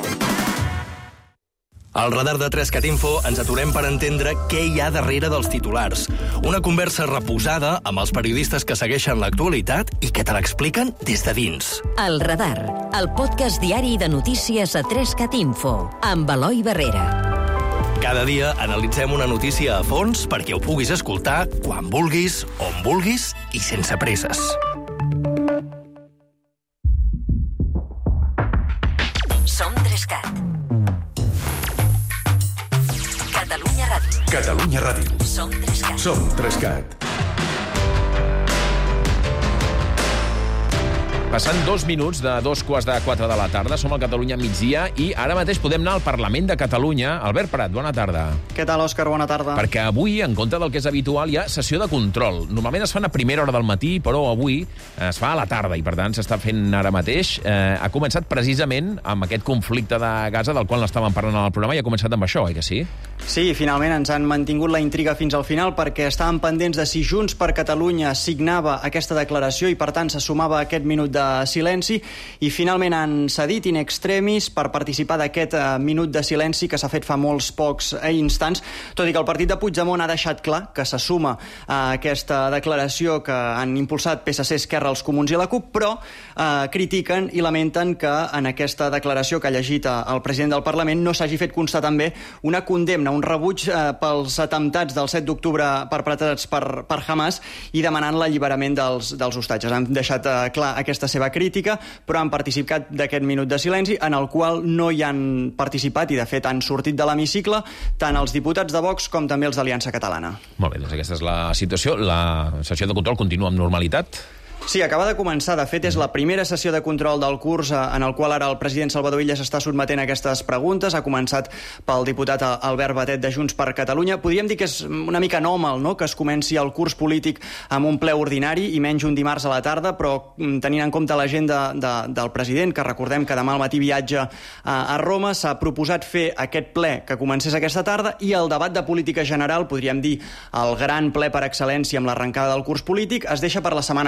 Speaker 16: Al radar de 3CAT Info ens aturem per entendre què hi ha darrere dels titulars. Una conversa reposada amb els periodistes que segueixen l'actualitat i que te l'expliquen des de dins.
Speaker 6: El radar, el podcast diari de notícies a 3CAT Info, amb Eloi Barrera.
Speaker 16: Cada dia analitzem una notícia a fons perquè ho puguis escoltar quan vulguis, on vulguis i sense presses.
Speaker 6: Som 3CAT. Catalunya Ràdio.
Speaker 2: Catalunya Ràdio.
Speaker 6: Som 3CAT.
Speaker 2: Som 3CAT.
Speaker 1: Passant 2 minuts de 3:45 de la tarda, som al Catalunya Migdia i ara mateix podem anar al Parlament de Catalunya. Albert Prat, bona tarda.
Speaker 17: Què tal, Òscar? Bona tarda.
Speaker 1: Perquè avui, en compte del que és habitual, hi ha sessió de control. Normalment es fan a primera hora del matí, però avui es fa a la tarda i, per tant, s'està fent ara mateix. Ha començat precisament amb aquest conflicte de Gaza, del qual n'estàvem parlant al programa, i ha començat amb això, oi que sí?
Speaker 17: Sí, finalment ens han mantingut la intriga fins al final perquè estàvem pendents de si Junts per Catalunya signava aquesta declaració i, per tant, se sumava aquest minut de silenci, i finalment han cedit in extremis per participar d'aquest minut de silenci que s'ha fet fa molts pocs instants, tot i que el partit de Puigdemont ha deixat clar que se suma a aquesta declaració que han impulsat PSC, Esquerra, els Comuns i la CUP, però critiquen i lamenten que en aquesta declaració que ha llegit el president del Parlament no s'hagi fet constar també una condemna, un rebuig pels atemptats del 7 d'octubre perpetrats per Hamas i demanant l'alliberament dels hostatges. Han deixat clar aquesta seva crítica, però han participat d'aquest minut de silenci en el qual no hi han participat i, de fet, han sortit de l'hemicicle tant els diputats de Vox com també els d'Aliança Catalana.
Speaker 1: Molt bé, doncs aquesta és la situació. La sessió de control continua amb normalitat?
Speaker 17: Sí, acaba de començar. De fet, és la primera sessió de control del curs en el qual ara el president Salvador Illa s'està sotmetent a aquestes preguntes. Ha començat pel diputat Albert Batet de Junts per Catalunya. Podríem dir que és una mica anòmal, no?, que es comenci el curs polític amb un ple ordinari i menys un dimarts a la tarda, però tenint en compte l'agenda del president, que recordem que demà al matí viatja a Roma, s'ha proposat fer aquest ple que comencés aquesta tarda i el debat de política general, podríem dir el gran ple per excel·lència amb l'arrencada del curs polític, es deixa per la setmana que ve.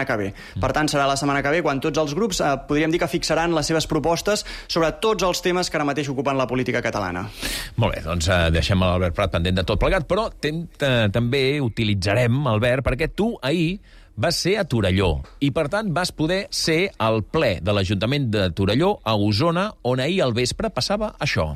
Speaker 17: Per tant, serà la setmana que ve quan tots els grups podríem dir que fixaran les seves propostes sobre tots els temes que ara mateix ocupen la política catalana.
Speaker 1: Molt bé, doncs deixem l'Albert Prat pendent de tot plegat, però també utilitzarem, Albert, perquè tu ahir vas ser a Torelló i, per tant, vas poder ser al ple de l'Ajuntament de Torelló, a Osona, on ahir al vespre passava això.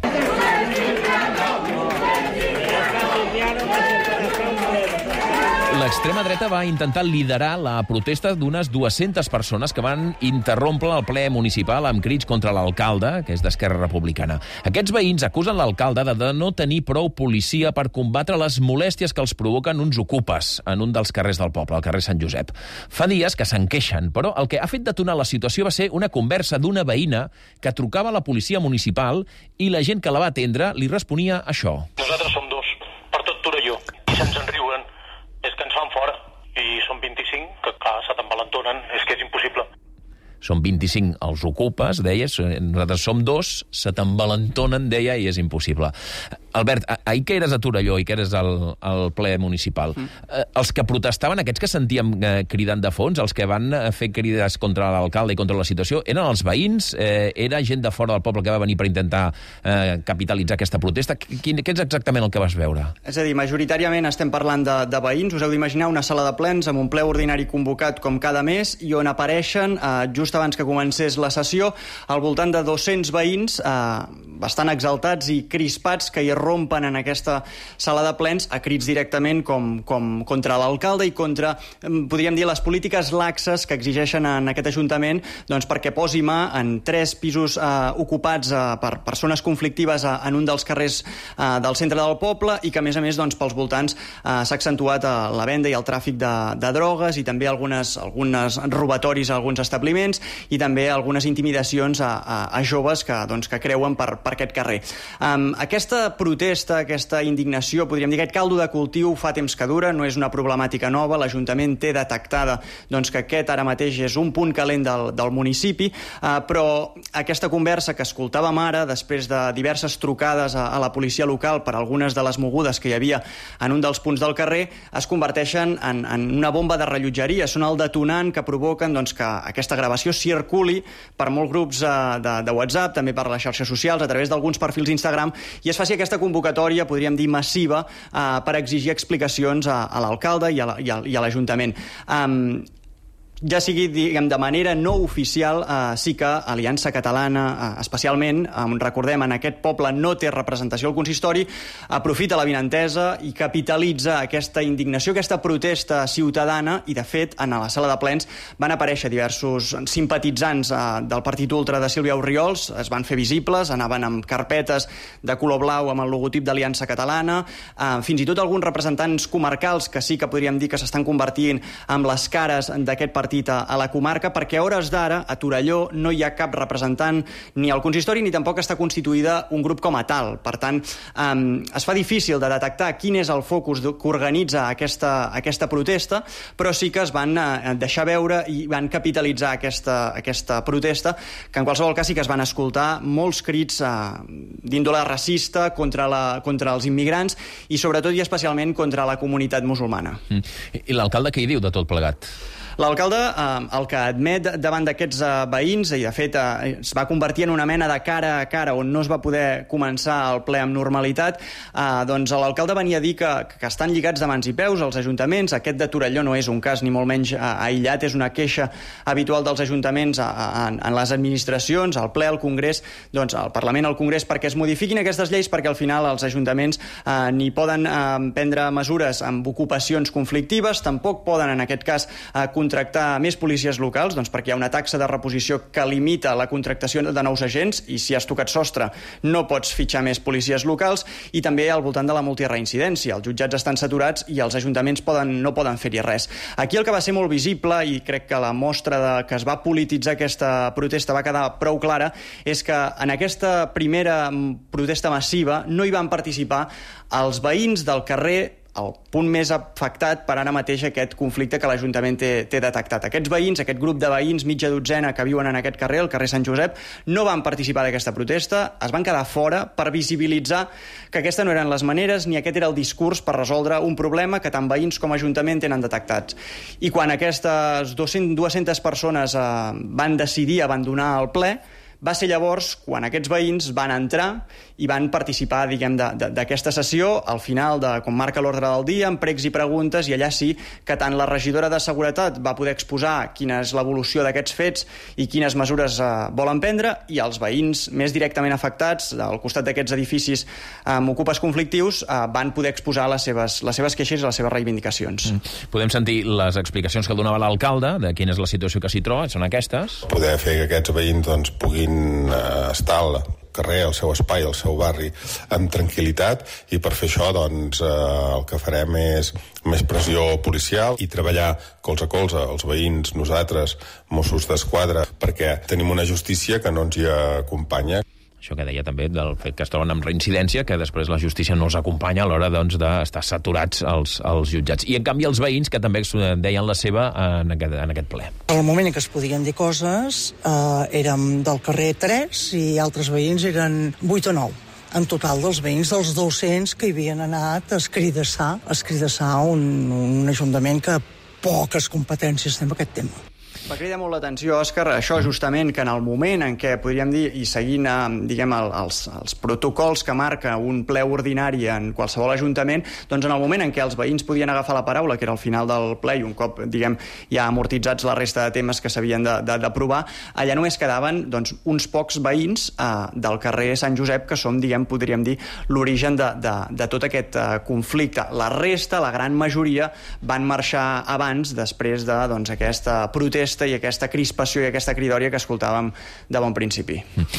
Speaker 1: L'extrema dreta va intentar liderar la protesta d'unes 200 persones que van interrompre el ple municipal amb crits contra l'alcalde, que és d'Esquerra Republicana. Aquests veïns acusen l'alcalde de no tenir prou policia per combatre les molèsties que els provoquen uns ocupes en un dels carrers del poble, el carrer Sant Josep. Fa dies que se'n queixen, però el que ha fet detonar la situació va ser una conversa d'una veïna que trucava a la policia municipal i la gent que la va atendre li responia això.
Speaker 18: Nosaltres som dos, per tot Torelló, i se'ns en riuen. És que ens fan fora, i són 25, que clar, se t'envalentonen, és que és impossible.
Speaker 1: Són 25 els ocupes, deies, nosaltres som dos, se t'envalentonen, deia, i és impossible. Albert, ahir que eres a Torelló i que eres al ple municipal, els que protestaven, aquests que sentíem cridant de fons, els que van fer crides contra l'alcalde i contra la situació, eren els veïns? Era gent de fora del poble que va venir per intentar capitalitzar aquesta protesta? Què és exactament el que vas veure?
Speaker 17: És a dir, majoritàriament estem parlant de veïns. Us heu d'imaginar una sala de plens amb un ple ordinari convocat com cada mes i on apareixen, just abans que comencés la sessió, al voltant de 200 veïns bastant exaltats i crispats que hi rompen en aquesta sala de plens a crits directament com contra l'alcalde i contra, podríem dir, les polítiques laxes que exigeixen en aquest Ajuntament perquè posi mà en 3 pisos ocupats per persones conflictives en un dels carrers del centre del poble i que, a més, pels voltants s'ha accentuat la venda i el tràfic de drogues i també algunes robatoris a alguns establiments i també algunes intimidacions a joves que creuen per aquest carrer. Aquesta protesta, aquesta indignació, podríem dir, aquest caldo de cultiu fa temps que dura, no és una problemàtica nova, l'Ajuntament té detectada que aquest ara mateix és un punt calent del municipi, però aquesta conversa que escoltàvem ara, després de diverses trucades a la policia local per algunes de les mogudes que hi havia en un dels punts del carrer, es converteixen en una bomba de rellotgeria, són el detonant que provoquen que aquesta gravació circuli per molts grups de WhatsApp, també per les xarxes socials, a través d'alguns perfils d'Instagram, i es faci aquesta convocatòria, podríem dir, massiva per exigir explicacions a l'alcalde i a l'Ajuntament. Ja sigui, diguem, de manera no oficial, sí que Aliança Catalana, especialment, recordem, en aquest poble no té representació al consistori, aprofita l'avinentesa i capitalitza aquesta indignació, aquesta protesta ciutadana, i de fet, en la sala de plens van aparèixer diversos simpatitzants del partit ultra de Sílvia Orriols, es van fer visibles, anaven amb carpetes de color blau amb el logotip d'Aliança Catalana, fins i tot alguns representants comarcals que sí que podríem dir que s'estan convertint en les cares d'aquest partit a la comarca, perquè a hores d'ara a Torelló no hi ha cap representant ni al consistori ni tampoc està constituïda un grup com a tal. Per tant, es fa difícil de detectar quin és el focus que organitza aquesta protesta, però sí que es van deixar veure i van capitalitzar aquesta protesta, que en qualsevol cas sí que es van escoltar molts crits d'índole racista contra els immigrants i sobretot i especialment contra la comunitat musulmana.
Speaker 1: I l'alcalde què hi diu de tot plegat?
Speaker 17: L'alcalde, el que admet davant d'aquests veïns, i de fet es va convertir en una mena de cara a cara on no es va poder començar el ple amb normalitat, doncs l'alcalde venia a dir que estan lligats de mans i peus els ajuntaments. Aquest de Torelló no és un cas ni molt menys aïllat, és una queixa habitual dels ajuntaments en les administracions, al ple, al Congrés, doncs al Parlament, al Congrés, perquè es modifiquin aquestes lleis, perquè al final els ajuntaments ni poden prendre mesures amb ocupacions conflictives, tampoc poden en aquest cas contractar més policies locals, doncs perquè hi ha una taxa de reposició que limita la contractació de nous agents i si has tocat sostre no pots fitxar més policies locals, i també al voltant de la multireincidència. Els jutjats estan saturats i els ajuntaments no poden fer-hi res. Aquí el que va ser molt visible, i crec que la mostra que es va polititzar aquesta protesta va quedar prou clara, és que en aquesta primera protesta massiva no hi van participar els veïns del carrer el punt més afectat per ara mateix aquest conflicte que l'Ajuntament té detectat. Aquests veïns, aquest grup de veïns, mitja dotzena que viuen en aquest carrer, el carrer Sant Josep, no van participar d'aquesta protesta, es van quedar fora per visibilitzar que aquestes no eren les maneres ni aquest era el discurs per resoldre un problema que tant veïns com Ajuntament tenen detectats. I quan aquestes 200 persones van decidir abandonar el ple, va ser llavors quan aquests veïns van entrar i van participar, diguem, d'aquesta sessió, al final, com marca l'ordre del dia, amb pregs i preguntes, i allà sí que tant la regidora de Seguretat va poder exposar quina és l'evolució d'aquests fets i quines mesures volen prendre, i els veïns més directament afectats, al costat d'aquests edificis amb ocupes conflictius, van poder exposar les seves queixes i les seves reivindicacions.
Speaker 1: Podem sentir les explicacions que donava l'alcalde de quina és la situació que s'hi troba, són aquestes.
Speaker 19: Poder fer que aquests veïns puguin estar al carrer, al seu espai, al seu barri, amb tranquil·litat, i per fer això el que farem és més pressió policial i treballar colze a colze, els veïns, nosaltres, Mossos d'Esquadra, perquè tenim una justícia que no ens hi acompanya.
Speaker 1: Això que deia també del fet que es troben amb reincidència, que després la justícia no els acompanya a l'hora d'estar saturats els jutjats. I en canvi els veïns, que també deien la seva en aquest ple.
Speaker 20: En el moment en què es podien dir coses, érem del carrer 3 i altres veïns eren 8 o 9. En total dels veïns, dels 200 que hi havien anat a escridassar un ajuntament que poques competències té en aquest tema.
Speaker 17: Va cridar molt l'atenció, Òscar, això justament que en el moment en què, podríem dir, i seguint diguem, els protocols que marca un ple ordinari en qualsevol ajuntament, doncs en el moment en què els veïns podien agafar la paraula, que era al final del ple, i un cop, diguem, ja amortitzats la resta de temes que s'havien d'aprovar, allà només quedaven uns pocs veïns del carrer Sant Josep, que som, diguem, podríem dir, l'origen de tot aquest conflicte. La resta, la gran majoria, van marxar abans, després d'aquesta protesta i aquesta crispació i aquesta cridòria que escoltàvem de bon principi.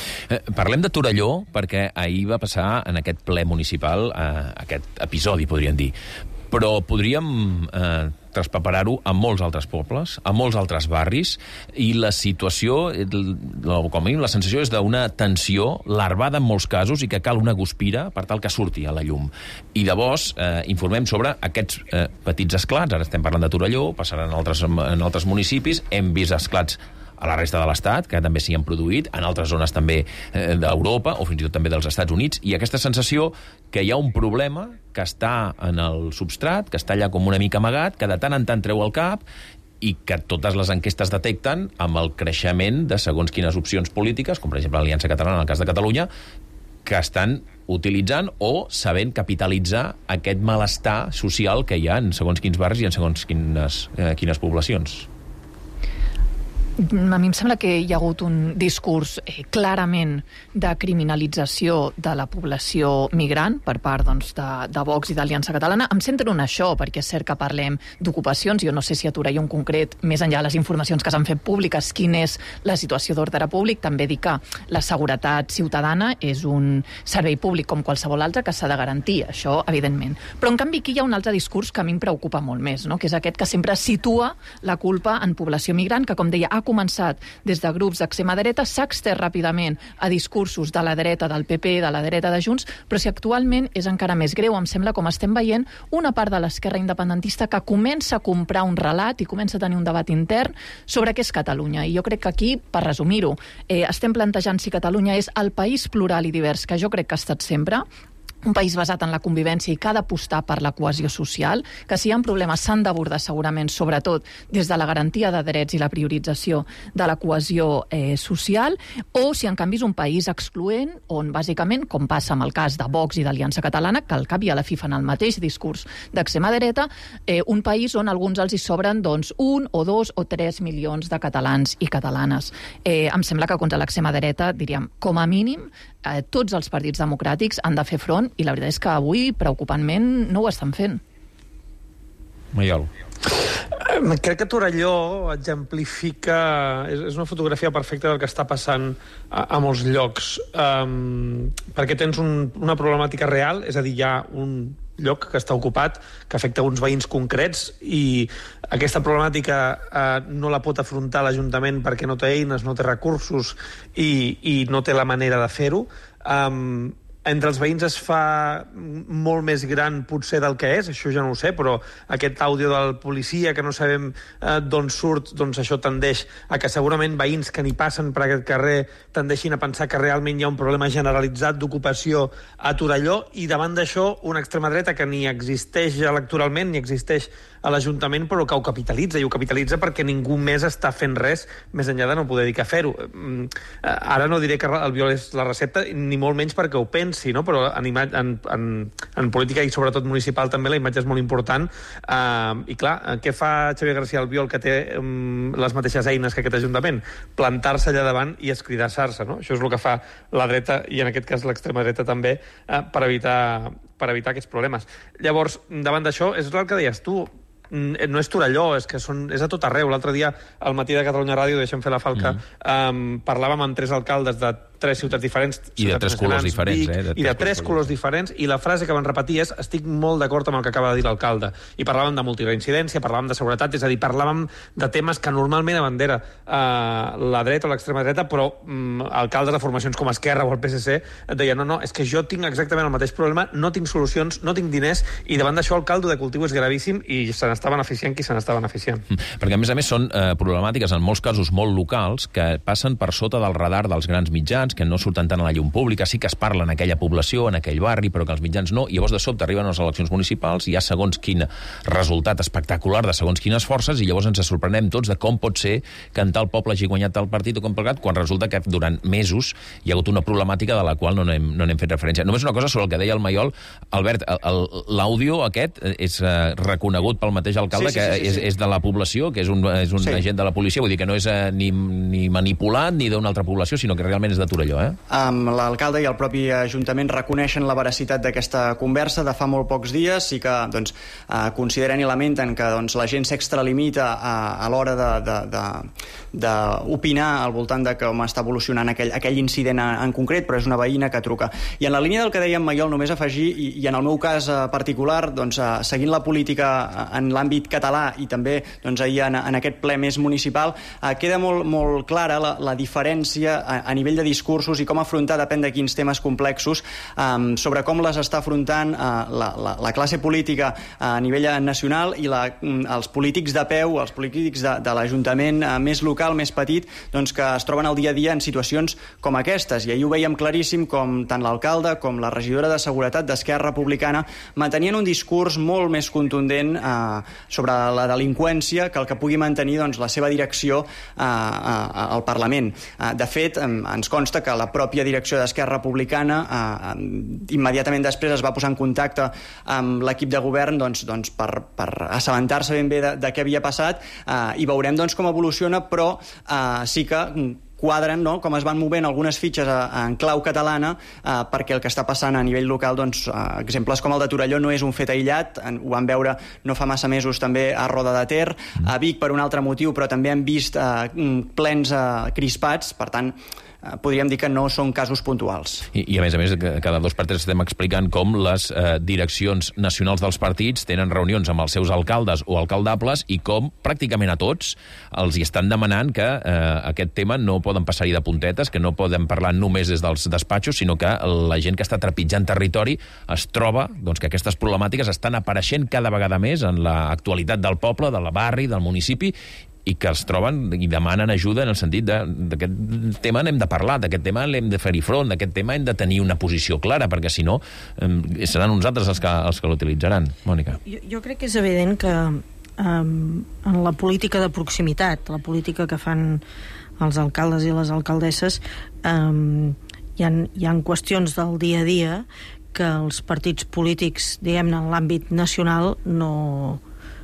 Speaker 1: Parlem de Torelló, perquè ahir va passar en aquest ple municipal aquest episodi, podríem dir. Però podríem traspaperar-ho a molts altres pobles, a molts altres barris, i la situació, com a mínim, la sensació és d'una tensió larvada en molts casos i que cal una guspira per tal que surti a la llum. I llavors informem sobre aquests petits esclats, ara estem parlant de Torelló, passaran en altres municipis, hem vist esclats a la resta de l'Estat, que també s'hi han produït, en altres zones també d'Europa, o fins i tot també dels Estats Units, i aquesta sensació que hi ha un problema que està en el substrat, que està allà com una mica amagat, que de tant en tant treu el cap, i que totes les enquestes detecten amb el creixement de segons quines opcions polítiques, com per exemple l'Aliança Catalana en el cas de Catalunya, que estan utilitzant o sabent capitalitzar aquest malestar social que hi ha en segons quins barris i en segons quines poblacions.
Speaker 9: A mi em sembla que hi ha hagut un discurs clarament de criminalització de la població migrant per part de Vox i d'Aliança Catalana. Em centro en això, perquè és cert que parlem d'ocupacions. Jo no sé si a Torelló en concret, més enllà de les informacions que s'han fet públiques, quina és la situació d'ordre públic. També dir que la seguretat ciutadana és un servei públic com qualsevol altre que s'ha de garantir, això evidentment. Però en canvi aquí hi ha un altre discurs que a mi em preocupa molt més, no? Que és aquest que sempre situa la culpa en població migrant, que com deia, ha començat des de grups d'extrema dreta, s'ha extès ràpidament a discursos de la dreta del PP, de la dreta de Junts, però si actualment és encara més greu, em sembla, com estem veient, una part de l'esquerra independentista que comença a comprar un relat i comença a tenir un debat intern sobre què és Catalunya. I jo crec que aquí, per resumir-ho, estem plantejant si Catalunya és el país plural i divers que jo crec que ha estat sempre, un país basat en la convivència i que ha d'apostar per la cohesió social, que si hi ha problemes s'han d'abordar segurament, sobretot des de la garantia de drets i la priorització de la cohesió social, o si en canvi és un país excloent on bàsicament, com passa amb el cas de Vox i d'Aliança Catalana, que al cap i a la fi fan el mateix discurs d'extrema dreta, un país on alguns els hi sobren 1 o 2 o 3 milions de catalans i catalanes. Em sembla que contra l'extrema dreta, diríem, com a mínim, tots els partits democràtics han de fer front, i la veritat és que avui, preocupantment, no ho estan fent.
Speaker 1: Maiol.
Speaker 8: Crec que Torelló exemplifica... És una fotografia perfecta del que està passant a molts llocs, perquè tens una problemàtica real, és a dir, hi ha un lloc que està ocupat, que afecta uns veïns concrets, i aquesta problemàtica no la pot afrontar l'Ajuntament perquè no té eines, no té recursos i no té la manera de fer-ho. entre els veïns es fa molt més gran potser del que és, això ja no ho sé, però aquest àudio del policia que no sabem d'on surt, doncs això tendeix a que segurament veïns que n'hi passen per aquest carrer tendeixin a pensar que realment hi ha un problema generalitzat d'ocupació a Torelló, i davant d'això una extrema dreta que ni existeix electoralment ni existeix a l'Ajuntament, però que ho capitalitza, i ho capitalitza perquè ningú més està fent res més enllà de no poder dir que fer-ho. Ara no diré que el viol és la recepta, ni molt menys perquè ho pensi, no? Però en política i sobretot municipal també la imatge és molt important. I clar, què fa Xavier García Albiol, que té les mateixes eines que aquest Ajuntament? Plantar-se allà davant i escridassar-se, no? Això és el que fa la dreta, i en aquest cas l'extrema dreta també, per evitar aquests problemes. Llavors, davant d'això, és el que deies tu, no és Torelló, és a tot arreu. L'altre dia, al matí de Catalunya Ràdio, deixem fer la falca, parlàvem amb 3 alcaldes de 3 ciutats diferents.
Speaker 1: I de 3 colors diferents,
Speaker 8: I de 3 colors diferents, i la frase que van repetir és: estic molt d'acord amb el que acaba de dir l'alcalde. I parlàvem de multireincidència, parlàvem de seguretat, és a dir, parlàvem de temes que normalment abandera la dreta o l'extrema dreta, però alcaldes de formacions com Esquerra o el PSC et deien, no, és que jo tinc exactament el mateix problema, no tinc solucions, no tinc diners, i davant d'això el caldo de cultiu és gravíssim, i se n'està beneficiant qui se n'està beneficiant.
Speaker 1: Perquè, a més, són problemàtiques, en molts casos molt locals, que passen per sota del radar dels grans mitjans, que no surten tant a la llum pública, sí que es parla en aquella població, en aquell barri, però que els mitjans no, i llavors de sobte arriben les eleccions municipals i hi ha segons quin resultat espectacular de segons quines forces, i llavors ens sorprenem tots de com pot ser que en tal poble hagi guanyat tal partit o com plegat, quan resulta que durant mesos hi ha hagut una problemàtica de la qual no n'hem fet referència. Només una cosa sobre el que deia el Maiol. Albert, l'àudio aquest és reconegut pel mateix alcalde, que és de la població, que és un agent de la policia, vull dir que no és ni manipulat ni d'una altra població, sinó que realment és de Torelló,
Speaker 17: L'alcalde i el propi Ajuntament reconeixen la veracitat d'aquesta conversa de fa molt pocs dies, i que consideren i lamenten que la gent s'extralimita a l'hora d'opinar al voltant de com està evolucionant aquell incident en concret, però és una veïna que truca. I en la línia del que deia en Maiol, només afegir, i en el meu cas particular, seguint la política en l'àmbit català i també ahir en aquest ple més municipal, queda molt clara la diferència a nivell de discursos i com afrontar, depèn de quins temes complexos, sobre com les està afrontant la classe política a nivell nacional i els polítics de peu, els polítics de l'Ajuntament més local, més petit, que es troben al dia a dia en situacions com aquestes. I ahir ho veiem claríssim, com tant l'alcalde com la regidora de Seguretat d'Esquerra Republicana mantenien un discurs molt més contundent sobre la delinqüència que el que pugui mantenir la seva direcció al Parlament. De fet, ens consta que la pròpia direcció d'Esquerra Republicana immediatament després es va posar en contacte amb l'equip de govern per assabentar-se ben bé de què havia passat, i veurem com evoluciona, però sí que quadren, com es van movent algunes fitxes en clau catalana, perquè el que està passant a nivell local, exemples com el de Torelló no és un fet aïllat, ho vam veure no fa massa mesos també a Roda de Ter, a Vic per un altre motiu, però també hem vist plens crispats, per tant, podríem dir que no són casos puntuals.
Speaker 1: I a més, cada 2 per 3 estem explicant com les direccions nacionals dels partits tenen reunions amb els seus alcaldes o alcaldables, i com pràcticament a tots els hi estan demanant que aquest tema no poden passar-hi de puntetes, que no poden parlar només des dels despatxos, sinó que la gent que està trepitjant territori es troba que aquestes problemàtiques estan apareixent cada vegada més en l'actualitat del poble, del barri, del municipi, i que els troben i demanen ajuda en el sentit d'aquest tema n'hem de parlar, d'aquest tema l'hem de fer-hi front, d'aquest tema hem de tenir una posició clara, perquè si no seran uns altres els que l'utilitzaran. Mònica.
Speaker 10: Jo crec que és evident que en la política de proximitat, la política que fan els alcaldes i les alcaldesses, hi ha qüestions del dia a dia que els partits polítics, diguem-ne, en l'àmbit nacional no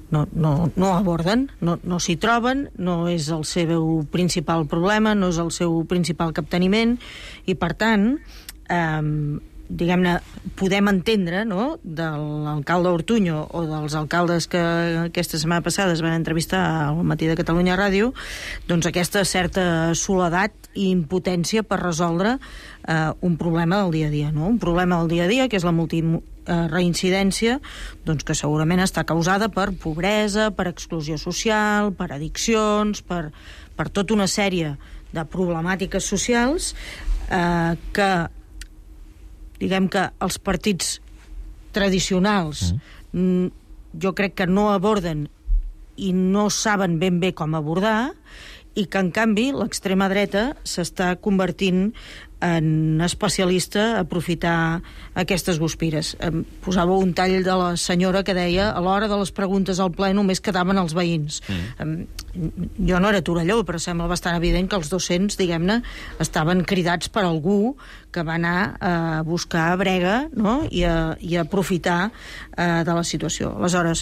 Speaker 10: aborden, no s'hi troben, no és el seu principal problema, no és el seu principal capteniment, i per tant diguem-ne, podem entendre, no?, de l'alcalde Ortuño o dels alcaldes que aquesta setmana passada es van entrevistar al Matí de Catalunya Ràdio, aquesta certa soledat i impotència per resoldre un problema del dia a dia, no? Un problema del dia a dia que és la reincidència, que segurament està causada per pobresa, per exclusió social, per addiccions, per tota una sèrie de problemàtiques socials que diguem que els partits tradicionals jo crec que no aborden i no saben ben bé com abordar, i que, en canvi, l'extrema dreta s'està convertint en especialista a aprofitar aquestes guspires. Posava un tall de la senyora que deia a l'hora de les preguntes al ple només quedaven els veïns. Jo no era Torelló, però sembla bastant evident que els 200, diguem-ne, estaven cridats per algú que va anar a buscar brega, no? I a aprofitar de la situació. Aleshores,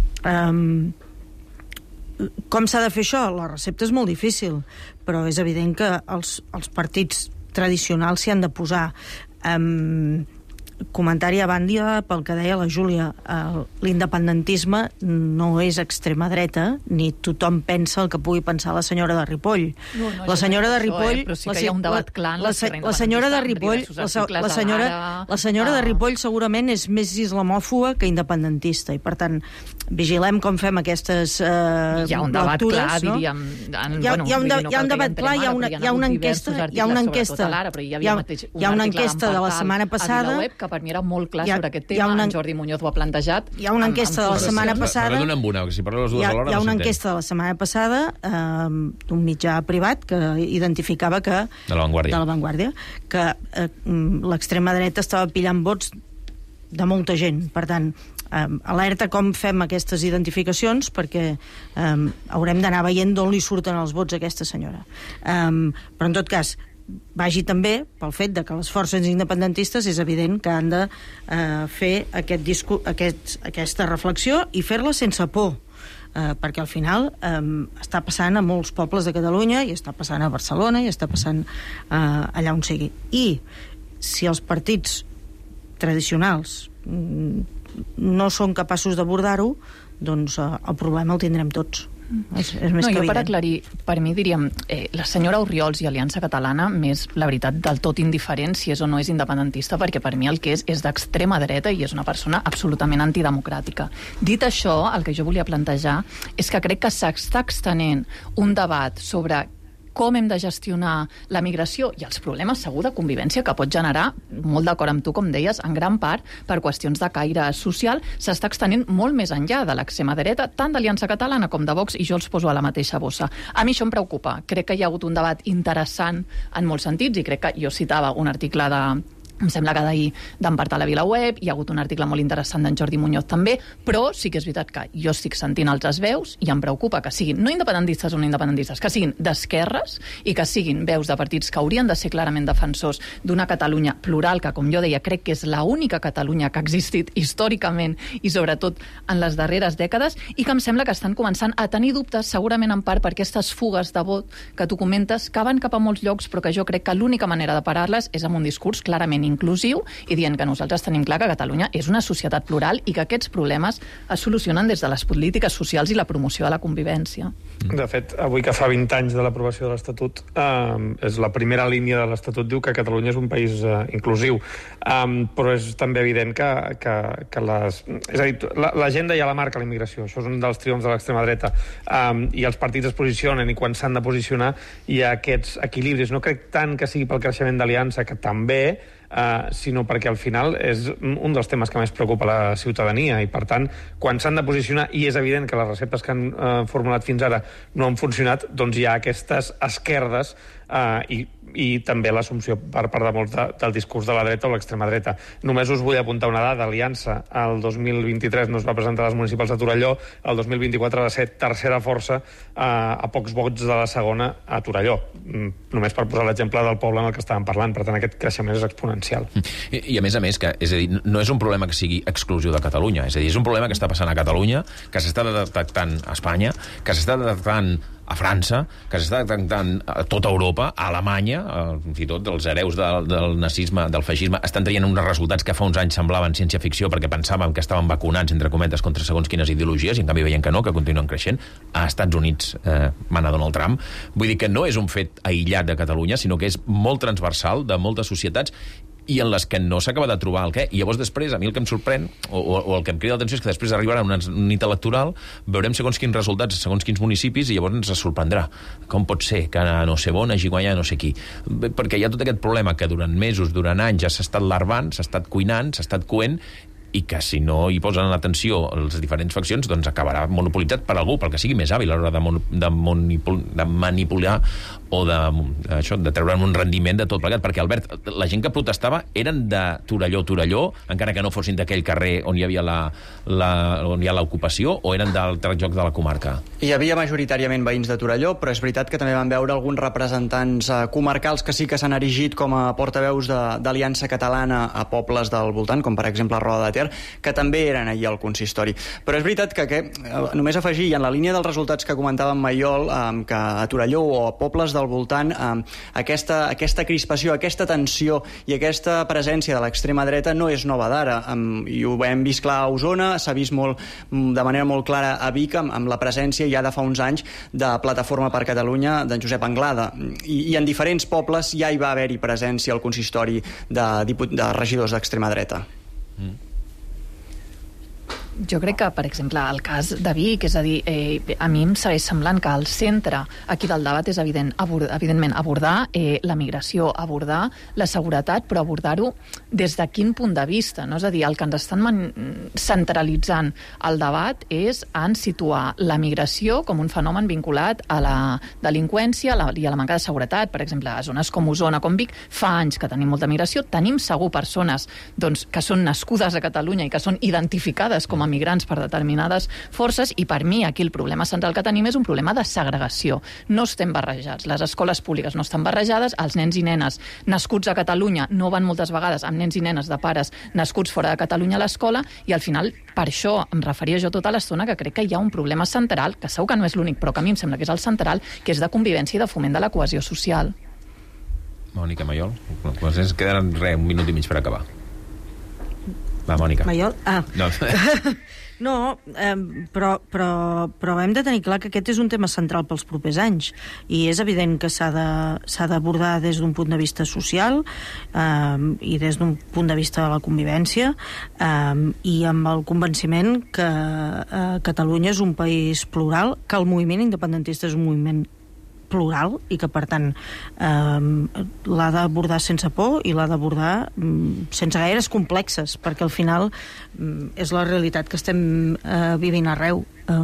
Speaker 10: com s'ha de fer això? La recepta és molt difícil, però és evident que els partits tradicionals s'hi han de posar. Comentari a banda pel que deia la Júlia, l'independentisme no és extrema dreta, ni tothom pensa el que pugui pensar la senyora de Ripoll. La senyora de Ripoll...
Speaker 9: Però sí que hi ha un debat clar en
Speaker 10: la senyora de Ripoll, la senyora de Ripoll segurament és més islamòfoba que independentista, i per tant vigilem com fem aquestes lectures.
Speaker 9: Hi ha un debat clar, diríem...
Speaker 10: Hi ha un debat clar, hi ha una enquesta de la setmana passada
Speaker 9: per mi era molt clar sobre aquest tema, en Jordi Muñoz ho ha plantejat.
Speaker 10: Hi ha una enquesta de la setmana passada... Hi ha una enquesta de la setmana passada d'un mitjà privat que identificava que...
Speaker 1: De La
Speaker 10: Vanguardia. Que l'extrema dreta estava pillant vots de molta gent. Per tant, alerta com fem aquestes identificacions, perquè haurem d'anar veient d'on li surten els vots a aquesta senyora. Però, en tot cas, vagi també pel fet de que les forces independentistes és evident que han de fer aquesta reflexió i fer-la sense por, perquè al final està passant a molts pobles de Catalunya, i està passant a Barcelona, i està passant allà on sigui. I si els partits tradicionals no són capaços d'abordar-ho, doncs el problema el tindrem tots. És més que
Speaker 9: jo,
Speaker 10: evident.
Speaker 9: per aclarir, per mi diríem la senyora Orriols i Aliança Catalana m'és, la veritat, del tot indiferent si és o no és independentista, perquè per mi el que és d'extrema dreta i és una persona absolutament antidemocràtica. Dit això, el que jo volia plantejar és que crec que s'està extenent un debat sobre com hem de gestionar la migració i els problemes segur de convivència que pot generar, molt d'acord amb tu, com deies, en gran part per qüestions de caire social, s'està extenent molt més enllà de l'extrema dreta, tant d'Aliança Catalana com de Vox, i jo els poso a la mateixa bossa. A mi això em preocupa. Crec que hi ha hagut un debat interessant en molts sentits, i crec que jo citava un article em sembla que d'ahir d'en Part a la VilaWeb, hi ha hagut un article molt interessant d'en Jordi Muñoz també, però sí que és veritat que jo estic sentint altres veus i em preocupa que siguin no independentistes o no independentistes, que siguin d'esquerres i que siguin veus de partits que haurien de ser clarament defensors d'una Catalunya plural, que, com jo deia, crec que és l'única Catalunya que ha existit històricament i sobretot en les darreres dècades, i que em sembla que estan començant a tenir dubtes, segurament en part per aquestes fugues de vot que tu comentes, que van cap a molts llocs, però que jo crec que l'única manera de parar-les és amb un discurs clarament inclusiu i dient que nosaltres tenim clar que Catalunya és una societat plural i que aquests problemes es solucionen des de les polítiques socials i la promoció de la convivència.
Speaker 8: De fet, avui que fa 20 anys de l'aprovació de l'Estatut, és la primera línia de l'Estatut, diu que Catalunya és un país inclusiu, però és també evident que les... És a dir, l'agenda ja la marca la immigració, això és un dels triomfs de l'extrema dreta, i els partits es posicionen, i quan s'han de posicionar hi ha aquests equilibris. No crec tant que sigui pel creixement d'Aliança, que també, sinó perquè al final és un dels temes que més preocupa la ciutadania, i per tant, quan s'han de posicionar, i és evident que les receptes que han formulat fins ara no han funcionat, doncs hi ha aquestes esquerdes i també l'assumpció per part de molts del discurs de la dreta o l'extrema dreta. Només us vull apuntar una dada. Aliança el 2023 no es va presentar a les municipals de Torelló, el 2024 va ser tercera força a pocs vots de la segona a Torelló. Només per posar l'exemple del poble en el que estàvem parlant. Per tant, aquest creixement és exponencial.
Speaker 1: I a més, que és a dir, no és un problema que sigui exclusiu de Catalunya, és a dir, és un problema que està passant a Catalunya, que s'està detectant a Espanya, que s'està detectant a França, que s'està detectant a tota Europa, a Alemanya, fins i tot els hereus del nazisme, del feixisme, estan traient uns resultats que fa uns anys semblaven ciència-ficció perquè pensàvem que estaven vacunats, entre cometes, contra segons quines ideologies, i en canvi veiem que no, que continuen creixent. A Estats Units mana Donald Trump. Vull dir que no és un fet aïllat de Catalunya, sinó que és molt transversal de moltes societats, i en les que no s'acaba de trobar el què. I llavors després, a mi el que em sorprèn, o el que em crida l'atenció, és que després arribarà una nit electoral, veurem segons quins resultats, segons quins municipis, i llavors ens sorprendrà. Com pot ser que no sé on hagi guanyat no sé qui? Perquè hi ha tot aquest problema que durant mesos, durant anys, ja s'ha estat larvant, s'ha estat cuinant, s'ha estat coent, i que si no hi posen l'atenció les diferents faccions, doncs acabarà monopolitzat per algú, pel que sigui més hàbil a l'hora de manipular o de treure'n un rendiment de tot plegat, perquè, Albert, la gent que protestava eren de Torelló, encara que no fossin d'aquell carrer on hi havia on hi ha l'ocupació, o eren d'altres llocs de la comarca?
Speaker 17: Hi havia majoritàriament veïns de Torelló, però és veritat que també van veure alguns representants comarcals que sí que s'han erigit com a portaveus d'Aliança Catalana a pobles del voltant, com per exemple a Roda de Ter, que també eren allí al consistori. Però és veritat que només afegir, i en la línia dels resultats que comentàvem Maiol, que a Torelló o a pobles del voltant aquesta crispació, aquesta tensió i aquesta presència de l'extrema dreta no és nova d'ara, i ho hem vist clar a Osona, s'ha vist de manera molt clara a Vic amb la presència ja de fa uns anys de Plataforma per Catalunya d'en Josep Anglada, i en diferents pobles ja hi va haver-hi presència al consistori de regidors d'extrema dreta.
Speaker 9: Jo crec que, per exemple, el cas de Vic, és a dir, a mi em segueix semblant que al centre aquí del debat és evidentment abordar la migració, abordar la seguretat, però abordar-ho des de quin punt de vista, no? És a dir, el que ens estan centralitzant el debat és en situar la migració com un fenomen vinculat a la delinqüència i a la manca de seguretat. Per exemple, a zones com Osona, com Vic, fa anys que tenim molta migració, tenim segur persones que són nascudes a Catalunya i que són identificades com a migrants per determinades forces, i per mi aquí el problema central que tenim és un problema de segregació. No estem barrejats, les escoles públiques no estan barrejades, els nens i nenes nascuts a Catalunya no van moltes vegades amb nens i nenes de pares nascuts fora de Catalunya a l'escola, i al final per això em referia jo tota l'estona que crec que hi ha un problema central, que segur que no és l'únic, però que a mi em sembla que és el central, que és de convivència i de foment de la cohesió social.
Speaker 1: Mònica Maiol, ens quedaran un minut i mig per acabar. Va, Mònica.
Speaker 10: Maiol? No, però hem de tenir clar que aquest és un tema central pels propers anys, i és evident que s'ha d'abordar des d'un punt de vista social i des d'un punt de vista de la convivència, i amb el convenciment que Catalunya és un país plural, que el moviment independentista és un moviment plural i que, per tant, l'ha d'abordar sense por i l'ha d'abordar sense gaires complexes, perquè al final és la realitat que estem vivint arreu.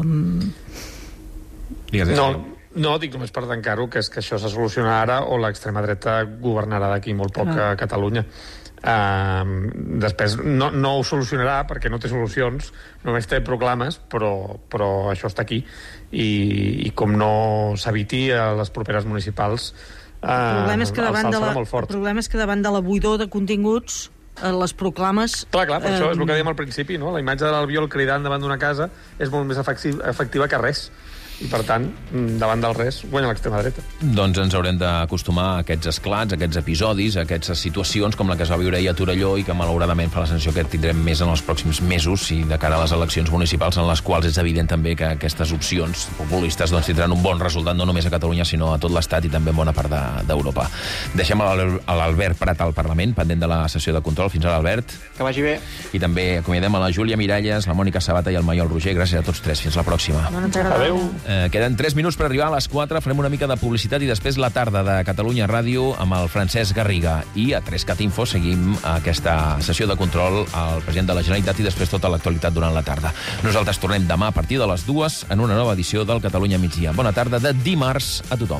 Speaker 8: No, dic només per tancar-ho, que és que això se soluciona ara o l'extrema dreta governarà d'aquí molt poc a Catalunya. Després no ho solucionarà perquè no té solucions, només té proclames, però això està aquí, i com no s'eviti a les properes municipals, el salt serà molt fort.
Speaker 10: El problema és que davant de la buidor de continguts, les proclames...
Speaker 8: Clar, per això és el que dèiem al principi, no? La imatge de l'Albiol cridant davant d'una casa és molt més efectiva que res. I, per tant, davant del res, guanya l'extrema dreta.
Speaker 1: Doncs ens haurem d'acostumar a aquests esclats, a aquests episodis, a aquestes situacions com la que es va viure ahir a Torelló i que, malauradament, fa la sensació que tindrem més en els pròxims mesos i de cara a les eleccions municipals, en les quals és evident també que aquestes opcions populistes tindran un bon resultat no només a Catalunya, sinó a tot l'Estat i també en bona part d'Europa. Deixem a l'Albert Prat al Parlament, pendent de la sessió de control. Fins ara, Albert.
Speaker 17: Que vagi bé.
Speaker 1: I també acomiadem a la Júlia Miralles, la Mònica Sabata i el Maiol Roger. Gràcies a tots tres. Fins la pròxima.
Speaker 8: Adéu.
Speaker 1: Queden 3 minuts per arribar a les 4. Farem una mica de publicitat i després la tarda de Catalunya Ràdio amb el Francesc Garriga. I a 3cat Info seguim aquesta sessió de control al president de la Generalitat i després tota l'actualitat durant la tarda. Nosaltres tornem demà a partir de les 2 en una nova edició del Catalunya Migdia. Bona tarda de dimarts a tothom.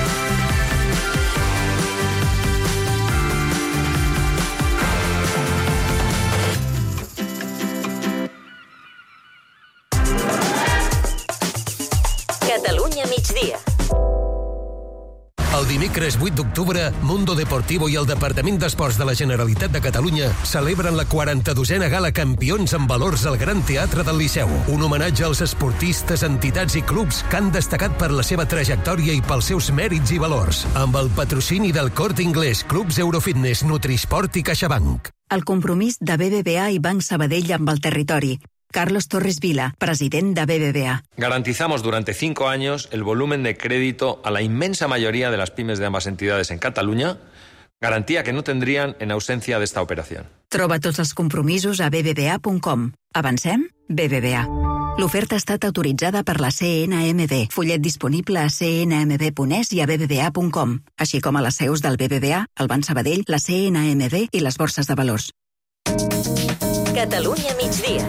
Speaker 6: Catalunya migdia.
Speaker 21: El dimecres 8 d'octubre, Mundo Deportivo i el Departament d'Esports de la Generalitat de Catalunya celebren la 42a Gala Campions en Valors al Gran Teatre del Liceu. Un homenatge als esportistes, entitats i clubs que han destacat per la seva trajectòria i pels seus mèrits i valors. Amb el patrocini del Corte Inglés, Clubs Eurofitness, Nutrisport i CaixaBank.
Speaker 14: El compromís de BBVA i Banc Sabadell amb el territori. Carlos Torres Vila, president de BBVA.
Speaker 15: Garantizamos durante 5 años el volumen de crédito a la inmensa mayoría de las pymes de ambas entidades en Cataluña, Garantía que no tendrían en ausencia de esta operación.
Speaker 14: Troba tots els compromisos a bbva.com. Avancem? BBVA. L'oferta ha estat autoritzada per la CNMV. Fullet disponible a cnmv.es i a bbva.com, així com a les seus del BBVA, el Banc Sabadell, la CNMV i les borses de valors.
Speaker 6: Catalunya migdia.